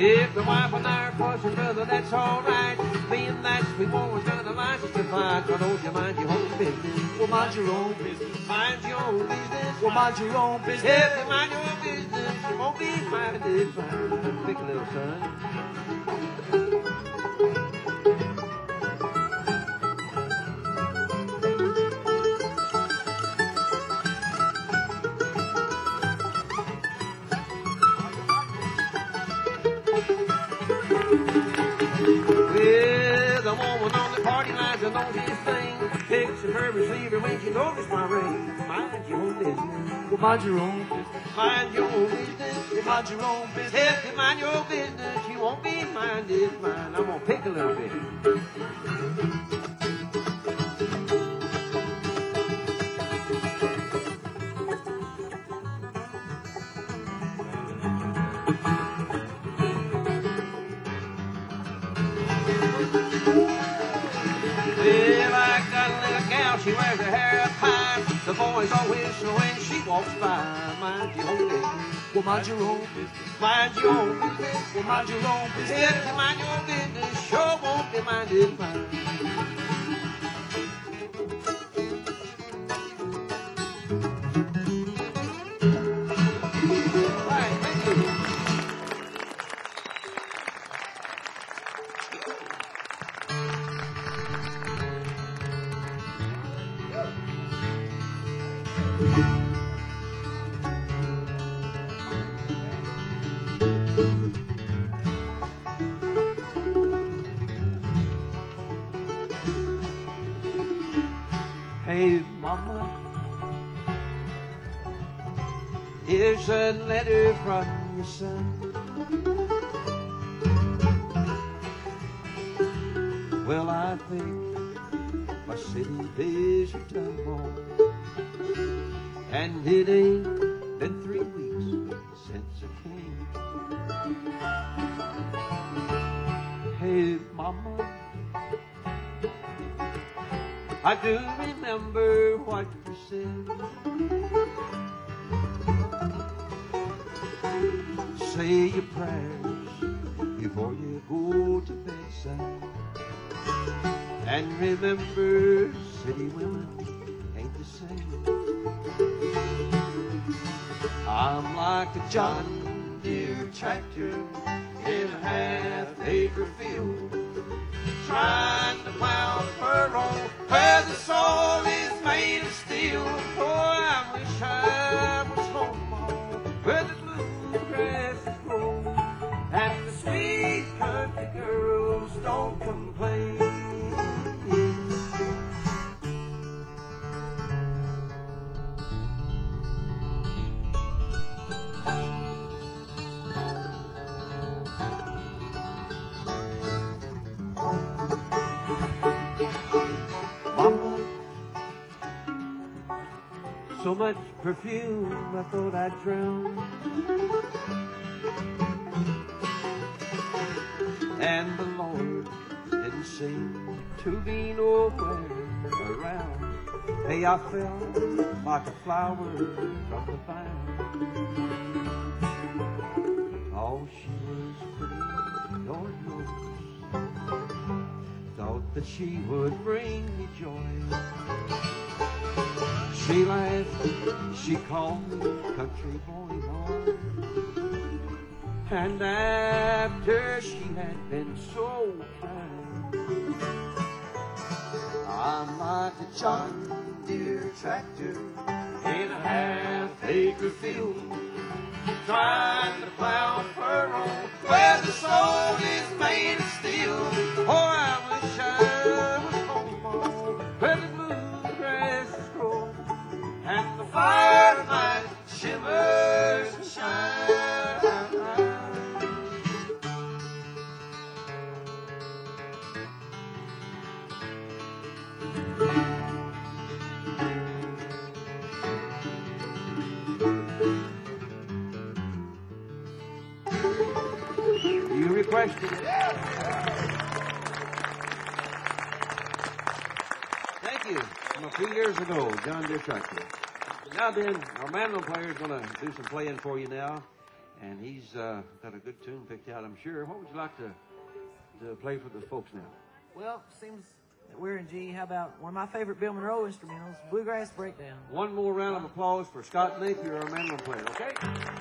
If the wife and I are fussing, brother, that's all right. Me and that sweet woman's got a license to fight. So don't you mind your own business? Well, mind your own business. Mind your own business. Well, mind your own business. If you mind your own business, you won't be minded by Pick a little son. With a woman on the party lines and on his thing, fixing her receiver when she noticed my ring. Mind your own business. Well, mind your own business. Mind your own business. Well, mind your own business. If you mind your business, you won't be minded mine. I'm gonna pick a little bit. Well, I got a little gal, she wears her hair up high. The boys all whistle when she walks by. Mind your own business. Well, mind your own business. Mind your own business. Well, mind your own business. If you mind your own business, sure won't be minded mine. Right, thank you. Hey, Mama, here's a letter from your son. Well, I think my city days are done more, and it ain't been 3 weeks since I came. Hey, Mama, I do remember what you said. Say your prayers before you go to bedside. And remember, city women ain't the same. I'm like a John Deere tractor in a half-acre field, trying to plow the furrow where the soil is made of steel. Oh, I wish I was home where the blue grass is growing and the sweet country girls don't complain. So much perfume, I thought I'd drown. And the Lord didn't seem to be nowhere around. Hey, I felt like a flower from the vine. Oh, she was pretty, Lord knows. Thought that she would bring me joy. She laughed, she called me country boy boy. And after she had been so kind, I'm like a John Deere tractor in a half-acre field, trying to plow a furrow where the soil is made of steel. Oh, I wish I was home where the blue grass is growing and the firelight shimmers and shines. You requested it. Thank you. From a few years ago, John Deere tractor. Now then, our mandolin player is going to do some playing for you now. And he's got a good tune picked out, I'm sure. What would you like to play for the folks now? Well, seems that we're in G. How about one of my favorite Bill Monroe instrumentals, Bluegrass Breakdown? One more round of applause for Scott Napier, our mandolin player, okay?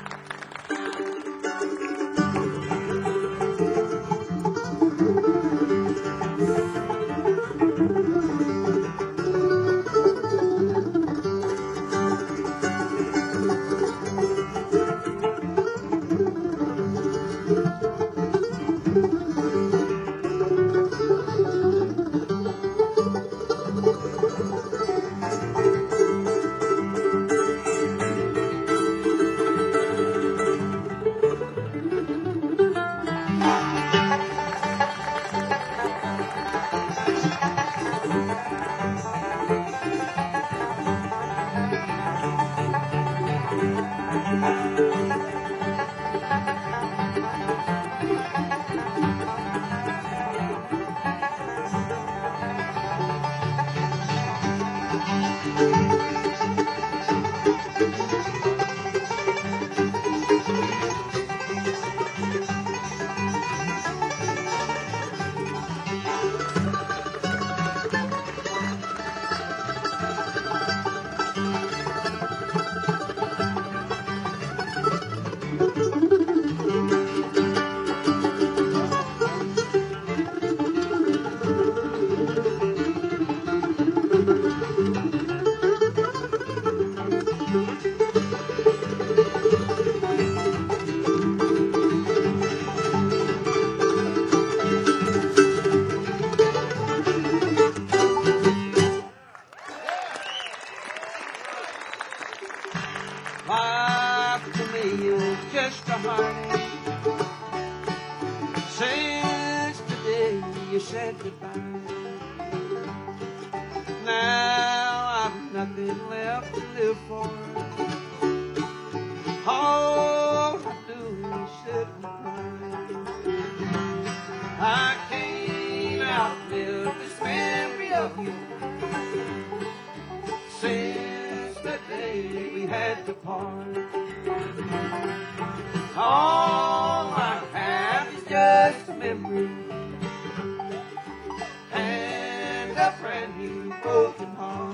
Life to me is just a heartache since the day you said goodbye. Now I've nothing left to live for. All I do is sit and cry. I can't outlive this memory of you. Since the day we had to part, all I have is just a memory and a brand new broken heart.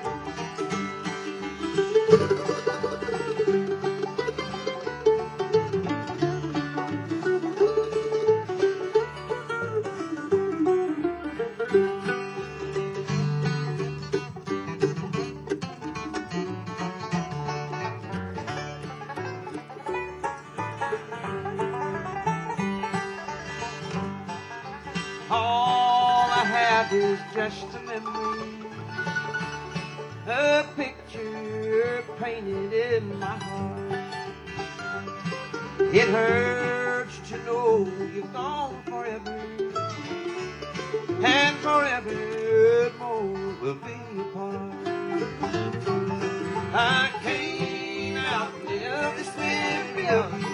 All I have is just a memory, a picture painted in my heart. It hurts to know you're gone forever, and forevermore we'll be apart. I can't outlive this memory of you.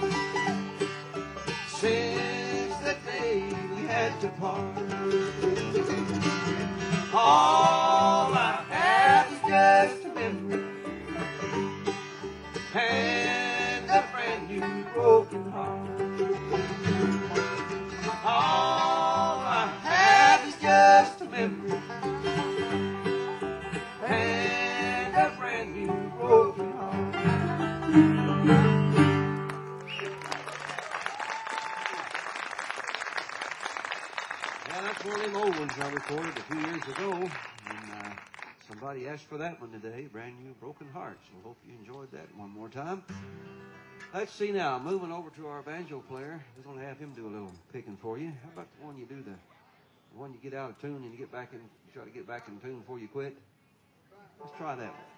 Since the day we had to part, all I have is just a memory and a brand new broken heart. All I have is just a memory and a brand new broken heart. Yeah, that's one of them old ones I recorded a few years ago, and somebody asked for that one today, Brand New Broken Hearts. So hope you enjoyed that one more time. Let's see now, moving over to our banjo player. We're going to have him do a little picking for you. How about the one you do, the one you get out of tune and you get back in, you try to get back in tune before you quit? Let's try that one.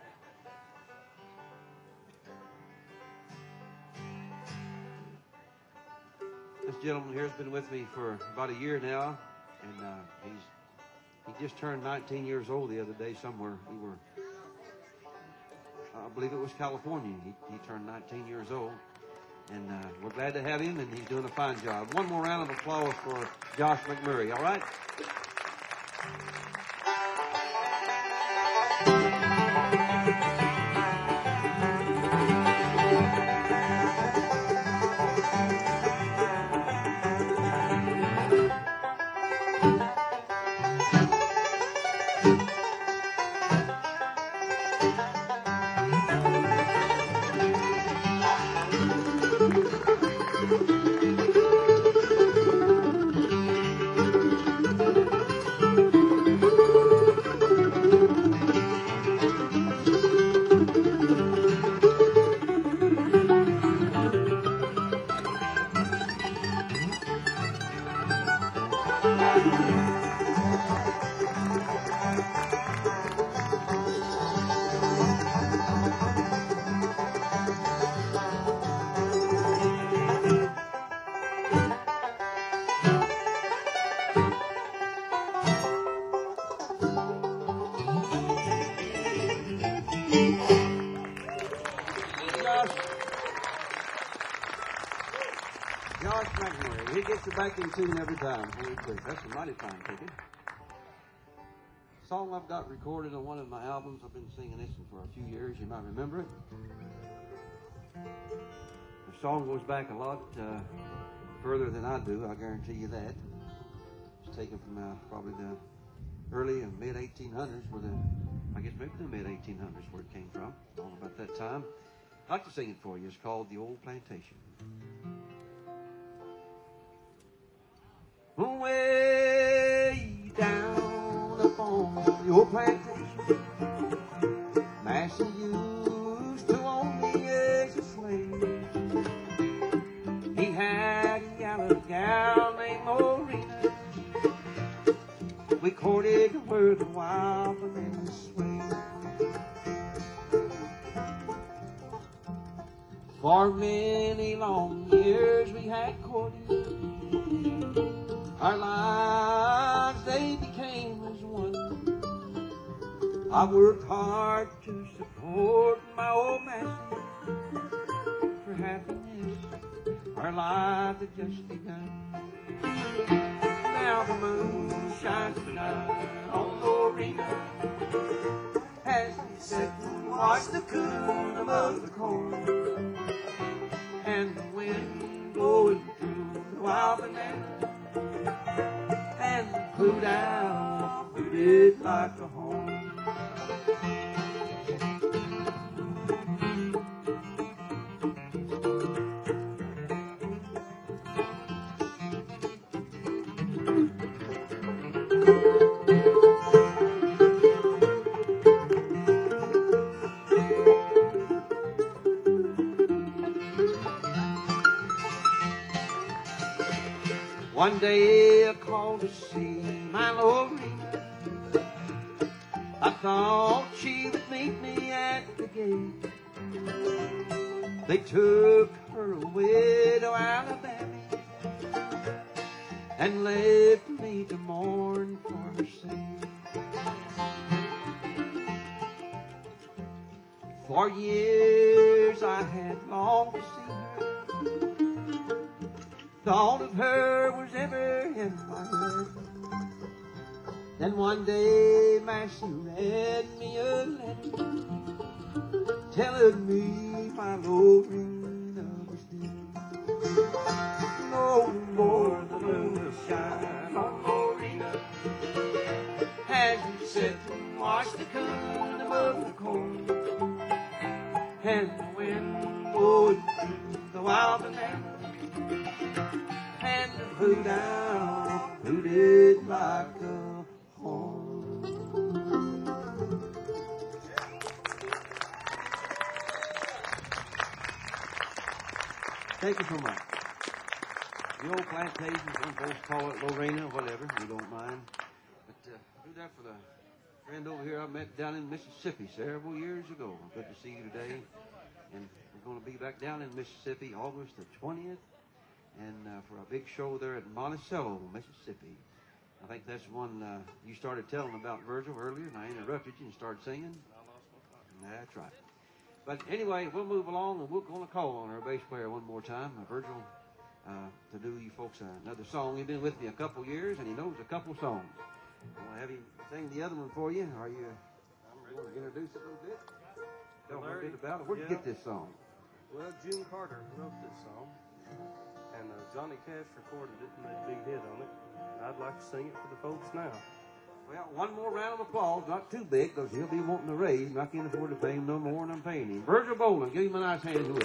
This gentleman here has been with me for about a year now, and he just turned 19 years old the other day somewhere. We were, I believe it was California. He turned 19 years old, and we're glad to have him, and he's doing a fine job. One more round of applause for Josh McMurray, all right? Josh McNamara, he gets it back in tune every time. Holy quick. That's a mighty fine ticket. Song I've got recorded on one of my albums. I've been singing this one for a few years. You might remember it. The song goes back a lot further than I do. I guarantee you that. It's taken from probably the early and mid 1800s, I guess maybe the mid 1800s where it came from. All about that time. I'd like to sing it for you. It's called The Old Plantation. Way down upon the old plantation, Master used to own me as a slave. He had a yellow gal named Marina. We courted where the wild bananas sway. For many long years we had courted. Our lives, they became as one. I worked hard to support my old master. For happiness, our lives had just begun. Now the moon shines tonight on Lorena as we sit and watch the coon above the corn. And the wind blowing through the wild banana. And flew down, hooted like a horn. One day I called to see my Lorena. I thought she would meet me at the gate. They took her away to Alabama and left me to mourn for her sake. For years I had longed to see her. Thought of her was ever in my head. Then one day Master read me a letter telling me my Lorena was dead. No more the moon will shine on Lorena as we sit and watch the coon above the corn. And the wind blowing through the wild banana. And flew down, hooted like a horn. Thank you so much. The old plantation, some folks call it Lorena, whatever, we don't mind. But do that for the friend over here I met down in Mississippi several years ago. Good to see you today. And we're going to be back down in Mississippi August the 20th. And for a big show there at Monticello, Mississippi. I think that's one you started telling about, Virgil, earlier, and I interrupted you and started singing. I lost my time. That's right. But anyway, we'll move along, and we're going to call on our bass player one more time, Virgil, to do you folks another song. He's been with me a couple years, and he knows a couple songs. I want to have him sing the other one for you. Are you want to introduce it a little bit? Tell me a bit about it. Where'd you get this song? Well, June Carter wrote this song, and Johnny Cash recorded it and made a big hit on it. I'd like to sing it for the folks now. Well, one more round of applause, not too big, because he'll be wanting to raise, and I can't afford to pay him no more than I'm paying him. Virgil Boland, give him a nice hand to it.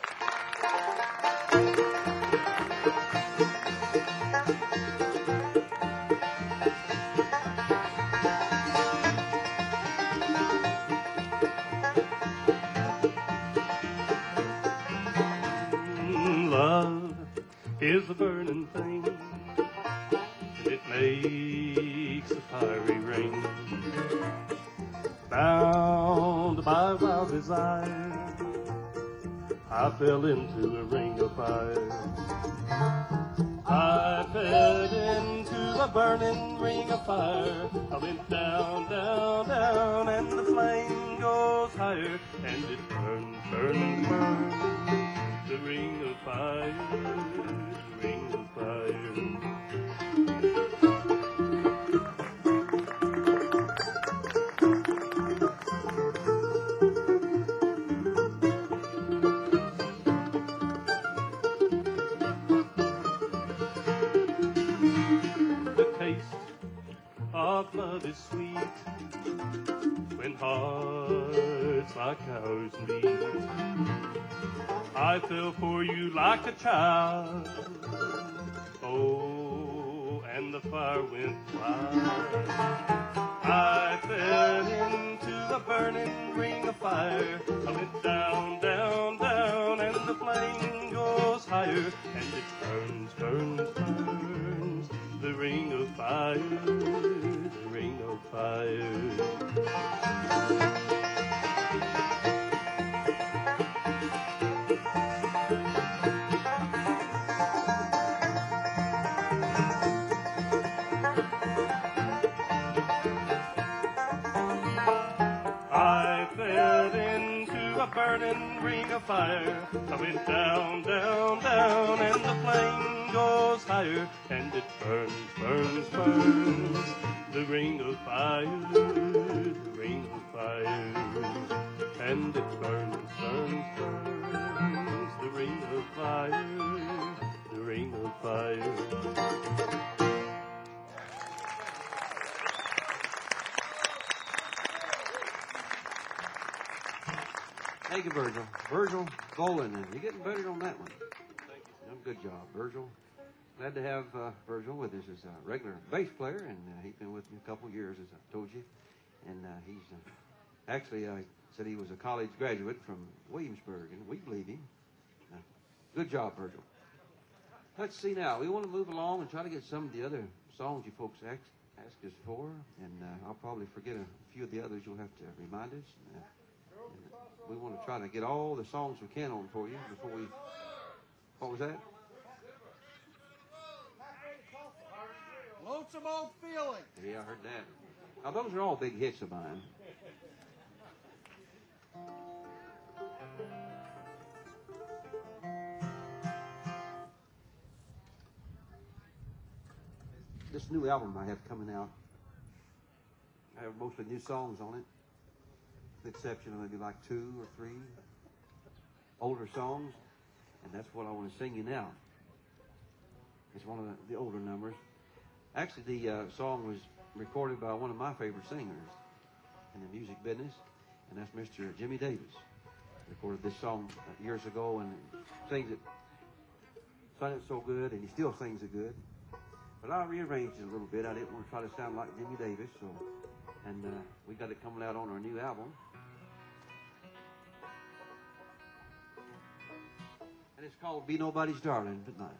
Love is a burning thing, and it makes a fiery ring. Bound by wild desire, I fell into a ring of fire. I fell into a burning ring of fire. I went down, down, down, and the flame goes goes higher, and it burns, burns, burns. The ring of fire, the ring of fire. Of love is sweet when hearts like ours meet. I fell for you like a child. Oh, and the fire went wild. I fell into a burning ring of fire. I went down, down, down, and the flame goes higher, and it burns, burns, burns. The ring of fire, the ring of fire. I fell into a burning ring of fire. I went down, down, down, and the flame goes higher, and it burns, burns, burns. The ring of fire, the ring of fire. And it burns, burns, burns. The ring of fire, the ring of fire. Thank you, Virgil. Virgil Golan. You're getting better on that one. Good job, Virgil. Glad to have Virgil with us as a regular bass player, and he's been with me a couple years, as I told you. And he's actually said he was a college graduate from Williamsburg, and we believe him. Good job, Virgil. Let's see now. We want to move along and try to get some of the other songs you folks ask us for, and I'll probably forget a few of the others. You'll have to remind us. We want to try to get all the songs we can on for you before we... What was that? Lonesome Old Feeling. Yeah, I heard that. Now, those are all big hits of mine. This new album I have coming out, I have mostly new songs on it, with the exception of maybe like 2 or 3 older songs, and that's what I want to sing you now. It's one of the older numbers. Actually, the song was recorded by one of my favorite singers in the music business, and that's Mr. Jimmy Davis. Recorded this song years ago, and sings it so good, and he still sings it good. But I rearranged it a little bit. I didn't want to try to sound like Jimmy Davis, so and we got it coming out on our new album. And it's called Be Nobody's Darling But Mine.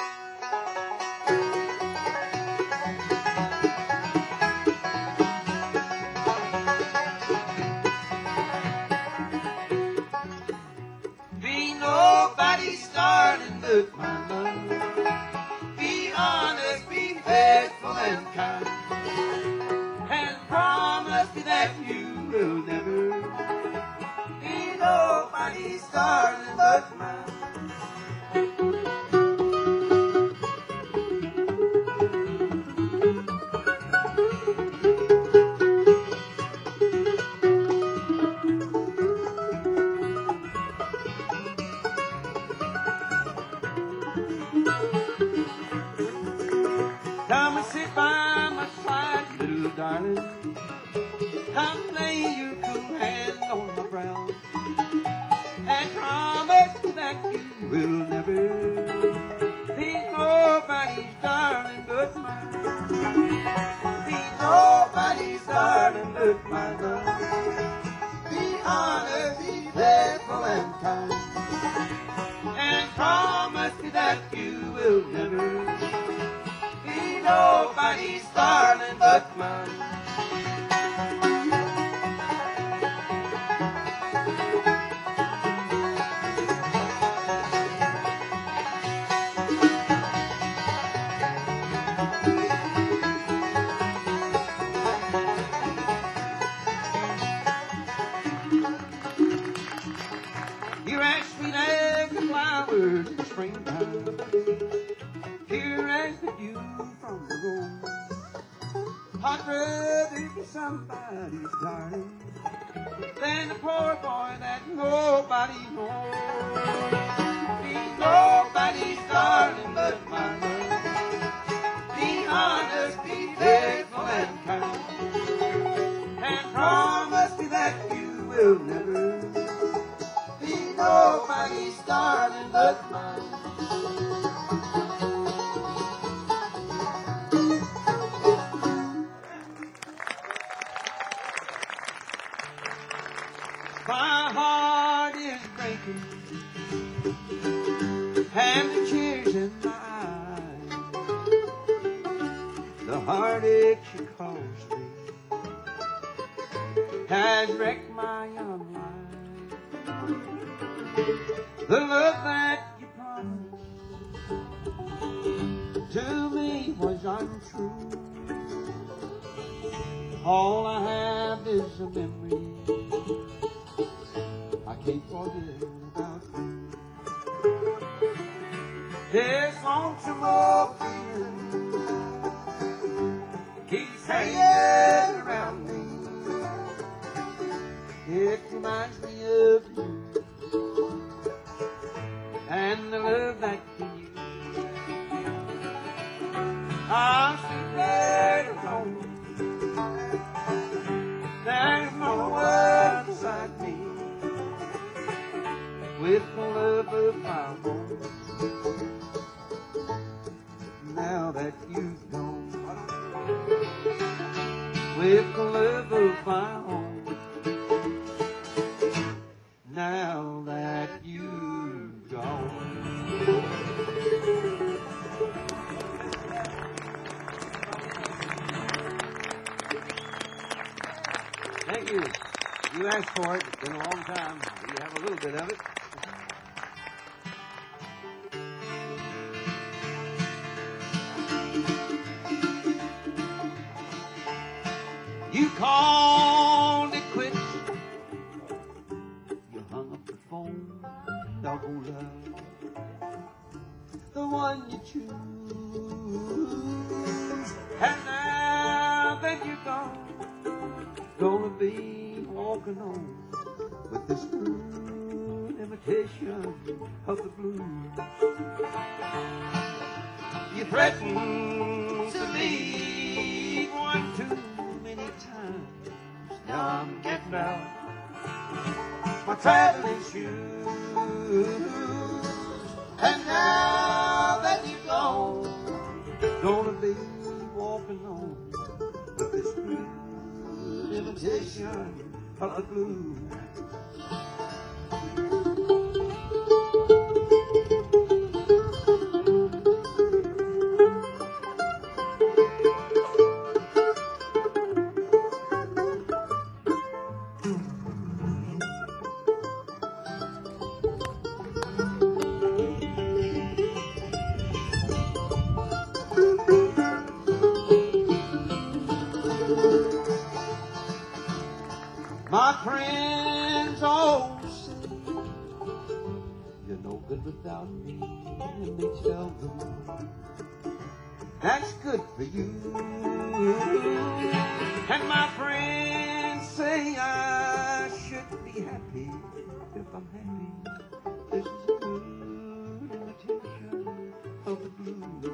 Be nobody's darling but my love. Be honest, be faithful and kind, and promise me that you will never be nobody's darling but mine. Come and sit by my side, little darling. Come lay your cool hand on my brow, and promise me that you will never be nobody's darling but mine. Be nobody's darling but my love. Be honest, be faithful and kind, and promise me that you will never be nobody's darling but mine. darling, than the poor boy that nobody knows. He's nobody's darling but my love. Be honest, be faithful and kind, and promise me that you will never be nobody's darling but mine. My heart is breaking, and the tears in my eyes, the heartache she caused me has wrecked my young life. The love that you promised to me was untrue. All I have is a memory I can't forget about you. This lonesome old feeling keeps hanging around me. It reminds me of you and the love that you used. I'm sitting there alone. There's no one beside me with the love of my home. Now that you've gone, with the love of my home. Now that you've gone. Thank you. You asked for it. It's been a long time. You have a little bit of it. You called it quits. You hung up the phone. Double love, the one you choose. And now that you're gone, gonna be walking on with this crude imitation of the blues. You threatened to leave one too many times. Now I'm getting out my traveling shoes, and now that you're gone, gonna be walking on with this crude imitation of the blues. My friends all say you're no good without me, and they tell them that's good for you. And my friends say I should be happy if I'm happy. This is a good imitation of the blues.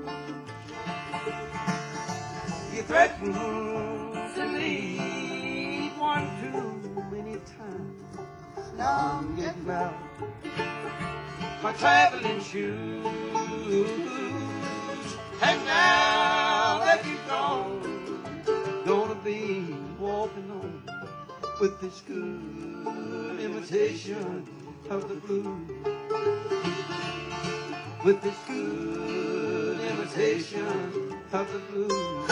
You threaten to leave one too many times. Now I'm getting out my traveling shoes, and now that you're gone, gonna be walking on with this good imitation of the blues, with this good imitation of the blues.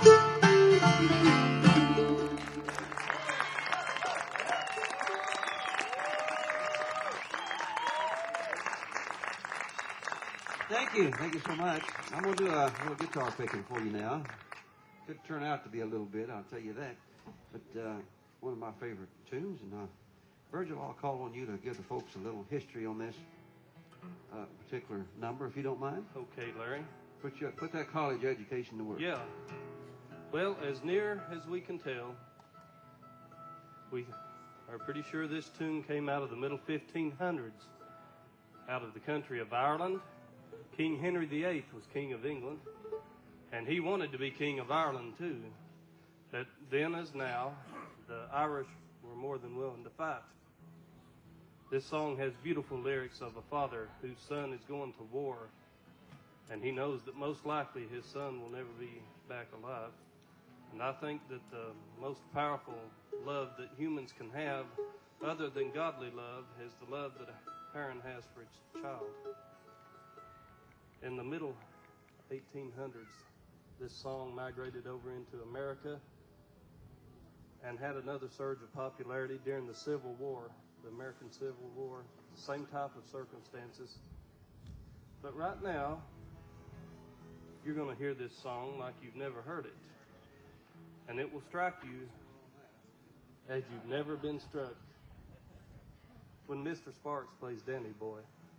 Thank you so much. I'm going to do a little guitar picking for you now. Could turn out to be a little bit, I'll tell you that. But one of my favorite tunes. And Virgil, I'll call on you to give the folks a little history on this particular number, if you don't mind. Okay, Larry. Put that college education to work. Yeah. Well, as near as we can tell, We are pretty sure this tune came out of the middle 1500s, out of the country of Ireland. King Henry VIII was king of England, and he wanted to be king of Ireland too. But then as now, the Irish were more than willing to fight. This song has beautiful lyrics of a father whose son is going to war, and he knows that most likely his son will never be back alive. And I think that the most powerful love that humans can have, other than godly love, is the love that a parent has for its child. In the middle 1800s, this song migrated over into America and had another surge of popularity during the Civil War, the American Civil War, the same type of circumstances. But right now, you're going to hear this song like you've never heard it. And it will strike you as you've never been struck when Mr. Sparks plays Danny Boy.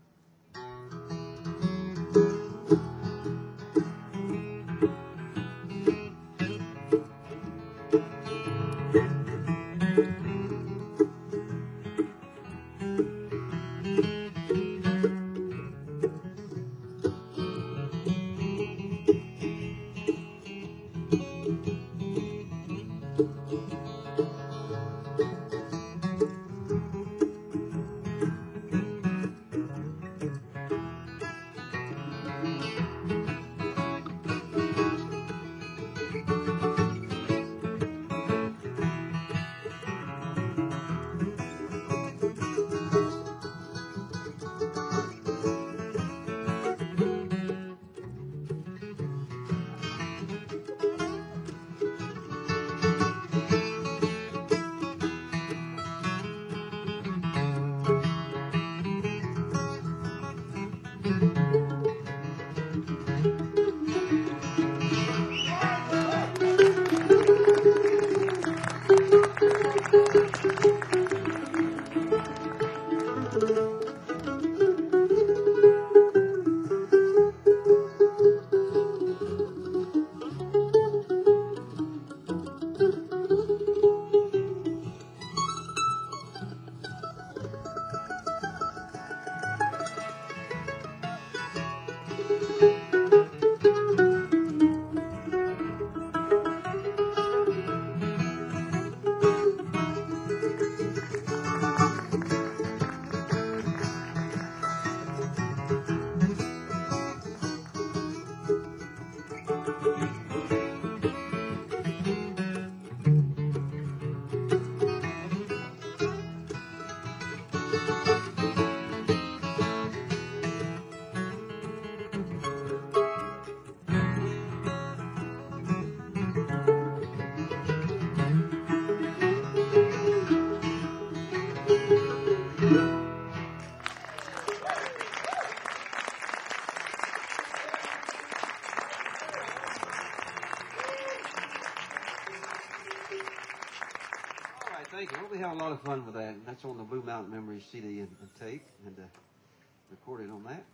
Thank you. Well, we had a lot of fun with that. That's on the Blue Mountain Memories CD and tape, and recorded on that.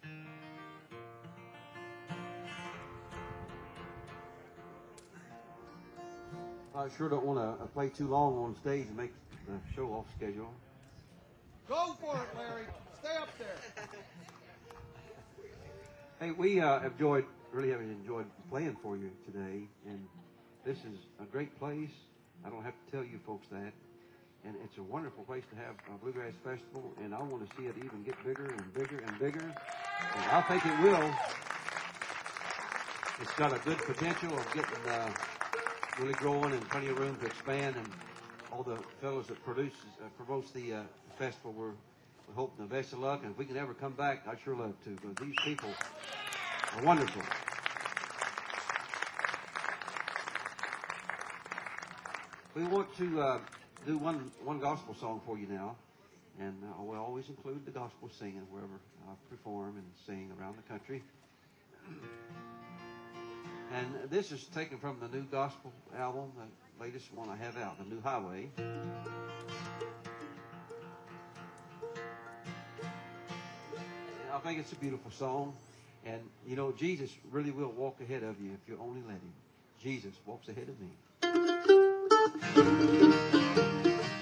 I sure don't want to play too long on stage and make the show off schedule. Go for it, Larry. Stay up there. Hey, we really have enjoyed playing for you today, and this is a great place. I don't have to tell you folks that. And it's a wonderful place to have a Bluegrass Festival, and I want to see it even get bigger and bigger and bigger. And I think it will. It's got a good potential of getting really growing and plenty of room to expand. And all the fellows that promotes the festival, we're hoping the best of luck. And if we can ever come back, I'd sure love to, because these people are wonderful. We want to do one gospel song for you now, and we always include the gospel singing wherever I perform and sing around the country. And this is taken from the new gospel album, the latest one I have out, The New Highway. I think it's a beautiful song, and you know, Jesus really will walk ahead of you if you only let him. Jesus walks ahead of me.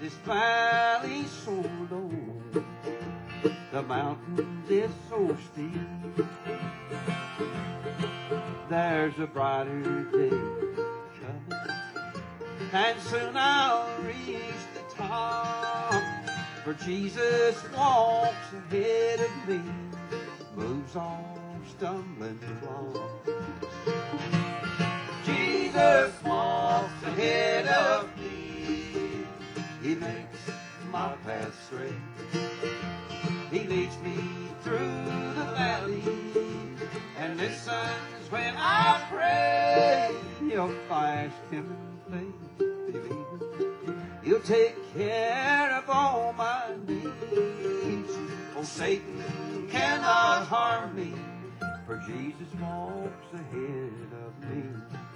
this valley so low, the mountains is so steep. There's a brighter day coming, and soon I'll reach the top. For Jesus walks ahead of me, moves all stumbling blocks. Jesus walks ahead of me, He makes my path straight. He leads me through the valley, and listens when I pray. If I ask Him in faith, believing, He'll take care of all my needs. Oh, Satan cannot harm me, for Jesus walks ahead of me.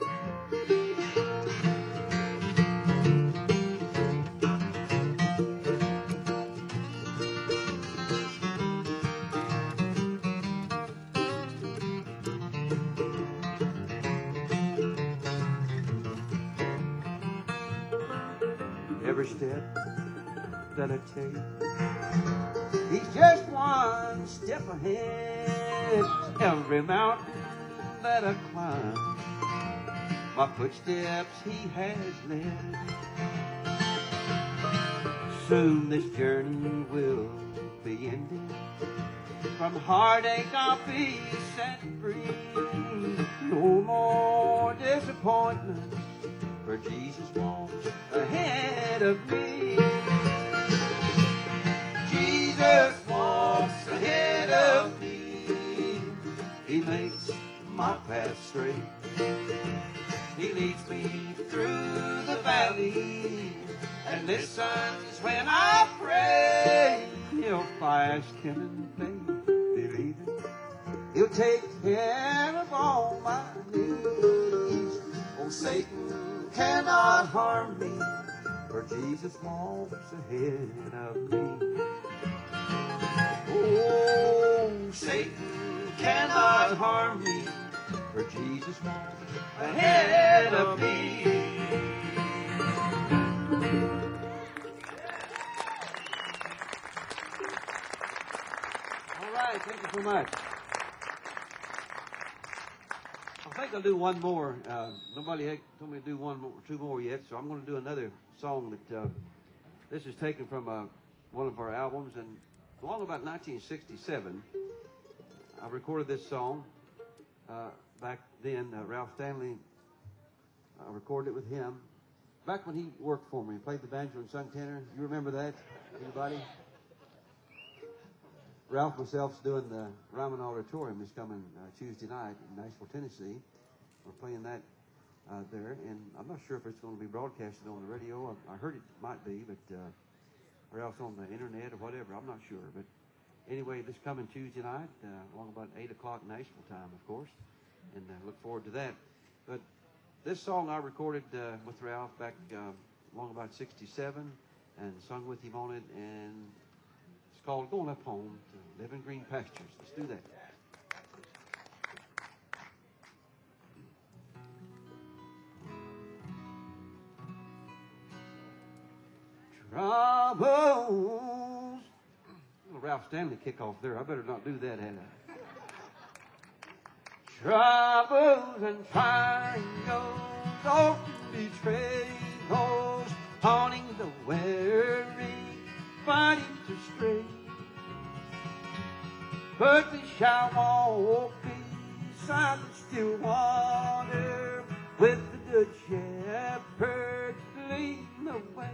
Every step that I take, He's just one step ahead. Every mountain that I climb, my footsteps He has led. Soon this journey will be ending. From heartache I'll be set free. No more disappointment, for Jesus walks ahead of me. Jesus walks ahead of me. He makes my path straight. He leads me through the valley, and listens when I pray. If I ask Him in faith, believing, He'll take care of all my needs. Oh, Satan cannot harm me, for Jesus walks ahead of me. Oh, Satan cannot harm me, for Jesus walks ahead of me. All right, thank you so much. I think I'll do one more. Nobody had told me to do two more yet, so I'm going to do another song that this is taken from one of our albums, and along about 1967, I recorded this song. Back then, Ralph Stanley, I recorded it with him. Back when he worked for me, played the banjo and sung tenor. You remember that? Anybody? Ralph myself's doing the Ryman Auditorium this coming Tuesday night in Nashville, Tennessee. We're playing that there, and I'm not sure if it's going to be broadcasted on the radio. I heard it might be, but or else on the internet or whatever. I'm not sure, but anyway, this coming Tuesday night, along about 8 o'clock Nashville time, of course, and look forward to that. But this song I recorded with Ralph back along about 67 and sung with him on it, and it's called Going Up Home to Living Green Pastures. Let's do that. Troubles. Little Ralph Stanley kickoff there. I better not do that, had I? Troubles and trials often betray those haunting the weary, fighting to stray. But we shall walk beside the still water, with the good shepherd leading the way.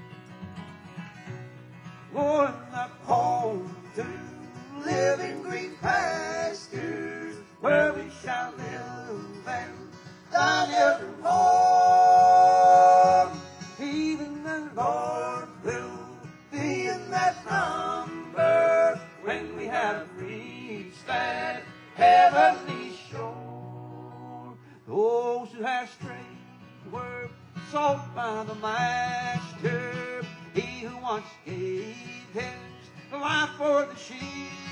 Going up home to living green pastures, where we shall live and die evermore. Even the Lord will be in that number when we have reached that heavenly shore. Those who have strayed were sought by the Master, He who once gave His life for the sheep.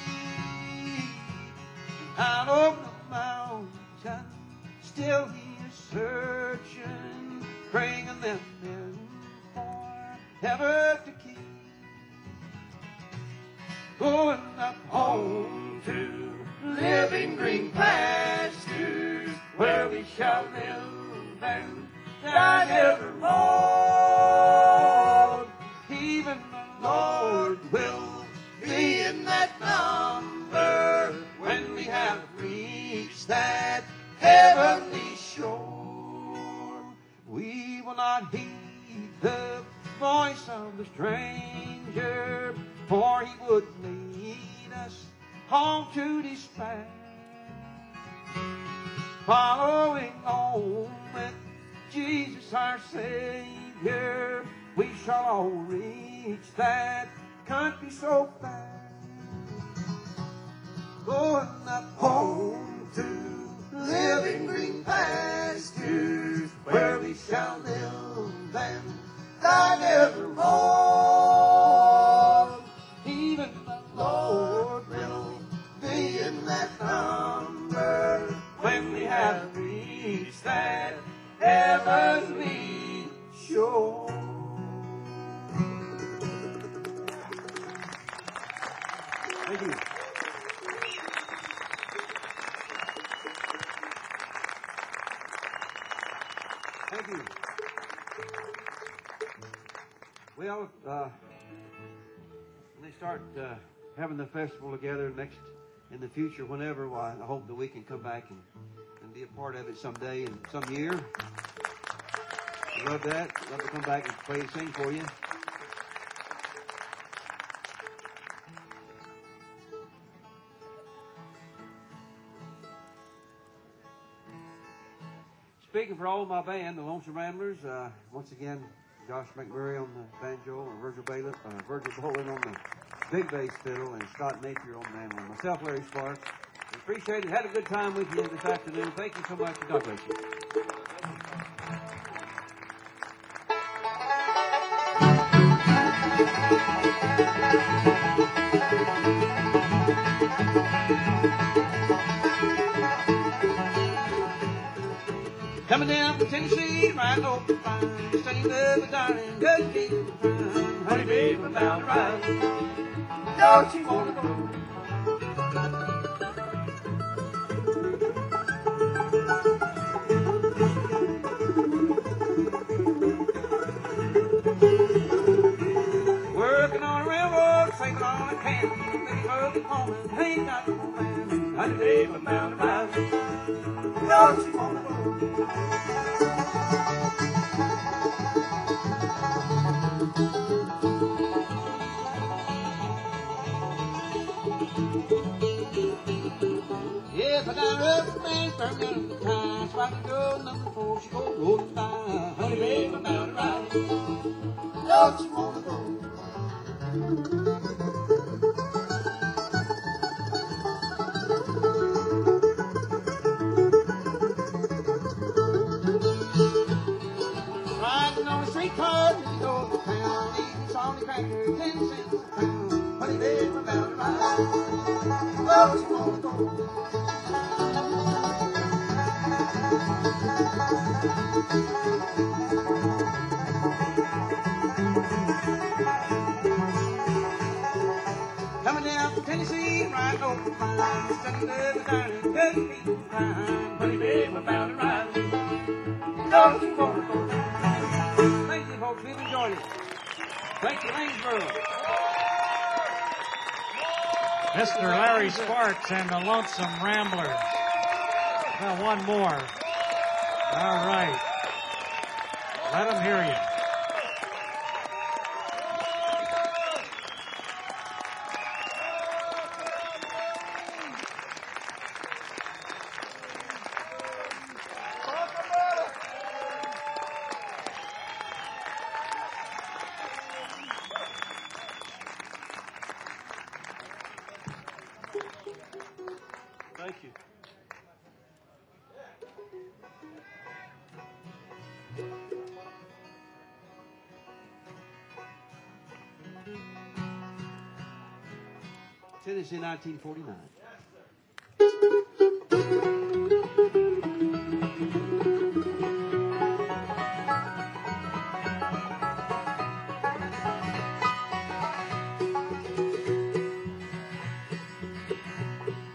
Out of the mountain, still He is searching, bringing them in for never to keep. Going up home to living green pastures where we shall live and die evermore. Even the Lord will be in that number when we have reached that heavenly shore. We will not heed the voice of the stranger, for he would lead us home to despair. Following on with Jesus our Savior, we shall all reach that country so fair. Going up home to living green pastures where we shall live and die evermore. Even the Lord will be in that number when we have reached that heavenly shore. Thank you. Thank you. Well, when they start having the festival together in the future, whenever, well, I hope that we can come back and be a part of it someday in some year. I love that. Love to come back and play and sing for you. Speaking for all of my band, the Lonesome Ramblers, once again, Josh McMurray on the banjo, and Virgil Bolin on the big bass fiddle, and Scott Napier on the mandolin. Myself, Larry Sparks. We appreciate it. Had a good time with you this afternoon. Thank you so much. God bless you. Coming down from Tennessee, riding over the fine, studying love, darling, good people, honey, baby, I'm bound to ride. Don't you wanna go? Working on a railroad, saving all I can, making love at home, and ain't got no man, honey, baby, I'm bound to ride. Don't you wanna go? Yes, I got a rubber band, turned down the time, so I can go number 4, she go rolling by. Honey, baby, I'm bound to ride. Don't you wanna go? Riding on the streetcar, you go to town, eating salty crackers, 10 cents a pound. Honey, baby, I'm bound to ride. Don't you wanna go? Coming down from Tennessee, riding over the fine, studying love, darling, good people, fine. Honey, baby, I'm bound to ride. Don't you wanna go? Thank you, folks. We've enjoyed it. Thank you, Lanesboro. Mr. Larry Sparks and the Lonesome Ramblers. Well, one more. All right. Let them hear you. Thank you. Tennessee, 1949.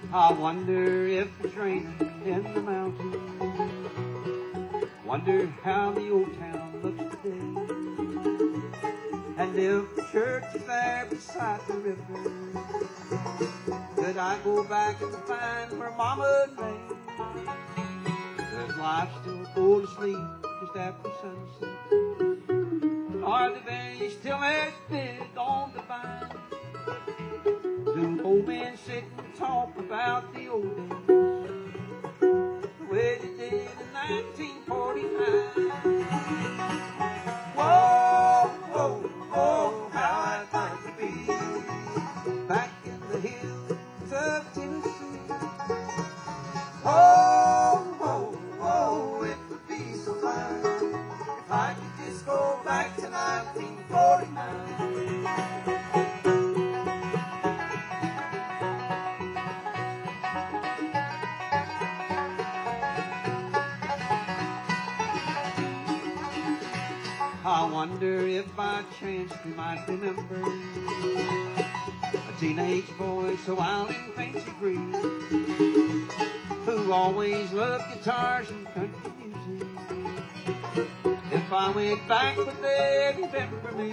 I wonder if it's raining in the mountains. Wonder how the old town looks today. And if the church is there beside the river, could I go back and find where Mama lay? Does life still go to sleep just after sunset? Are the berries still as big on the vine? Do old men sit and talk about the old days, the way they did in 1949? Whoa, whoa, whoa, how I'd like to be back in the hills of Tennessee. Whoa, whoa, whoa, it would be so fine if I could just go back to 1949. I wonder if by chance you might remember a teenage boy so wild and fancy free, who always loved guitars and country music. If I went back, would they remember me?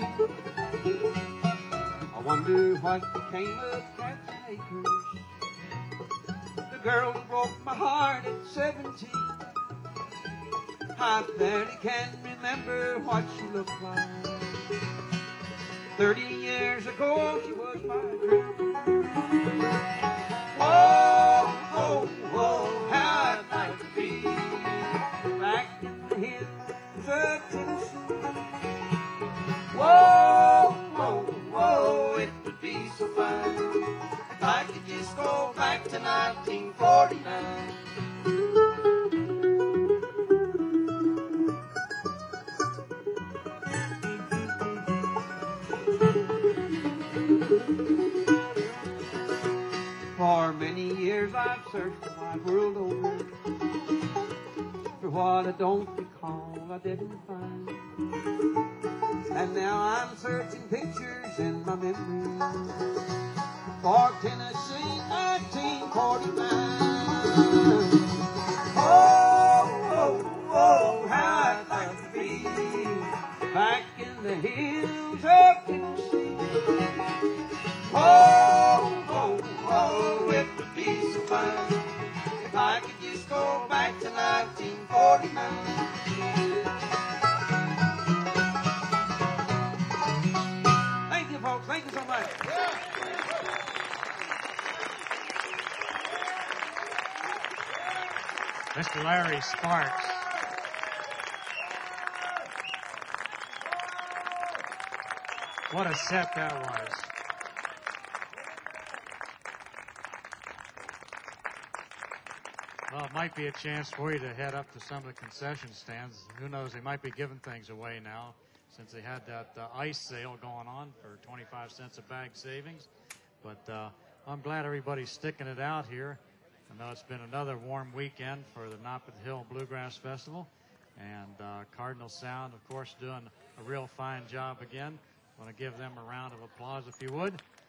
I wonder what became of Captain Akers, the girl who broke my heart at 17. I barely can remember what she looked like. 30 years ago, she was my dream. Whoa, whoa, whoa, how I'd like to be back in the hills of Tennessee. Whoa, whoa, whoa, it would be so fine if I could just go back to 1949. For many years I've searched the wide world over for what I don't recall I didn't find. And now I'm searching pictures in my memory for Tennessee 1949. Oh, oh, oh, how I'd like to be back in the hills of Tennessee. Oh, oh, oh, it would be so fine if I could just go back to 1949. Thank you, folks. Thank you so much. Mr. Larry Sparks. What a set that was. Well, it might be a chance for you to head up to some of the concession stands. Who knows, they might be giving things away now since they had that ice sale going on for 25 cents a bag savings. But I'm glad everybody's sticking it out here. I know it's been another warm weekend for the Noppet Hill Bluegrass Festival. And Cardinal Sound, of course, doing a real fine job again. I want to give them a round of applause if you would.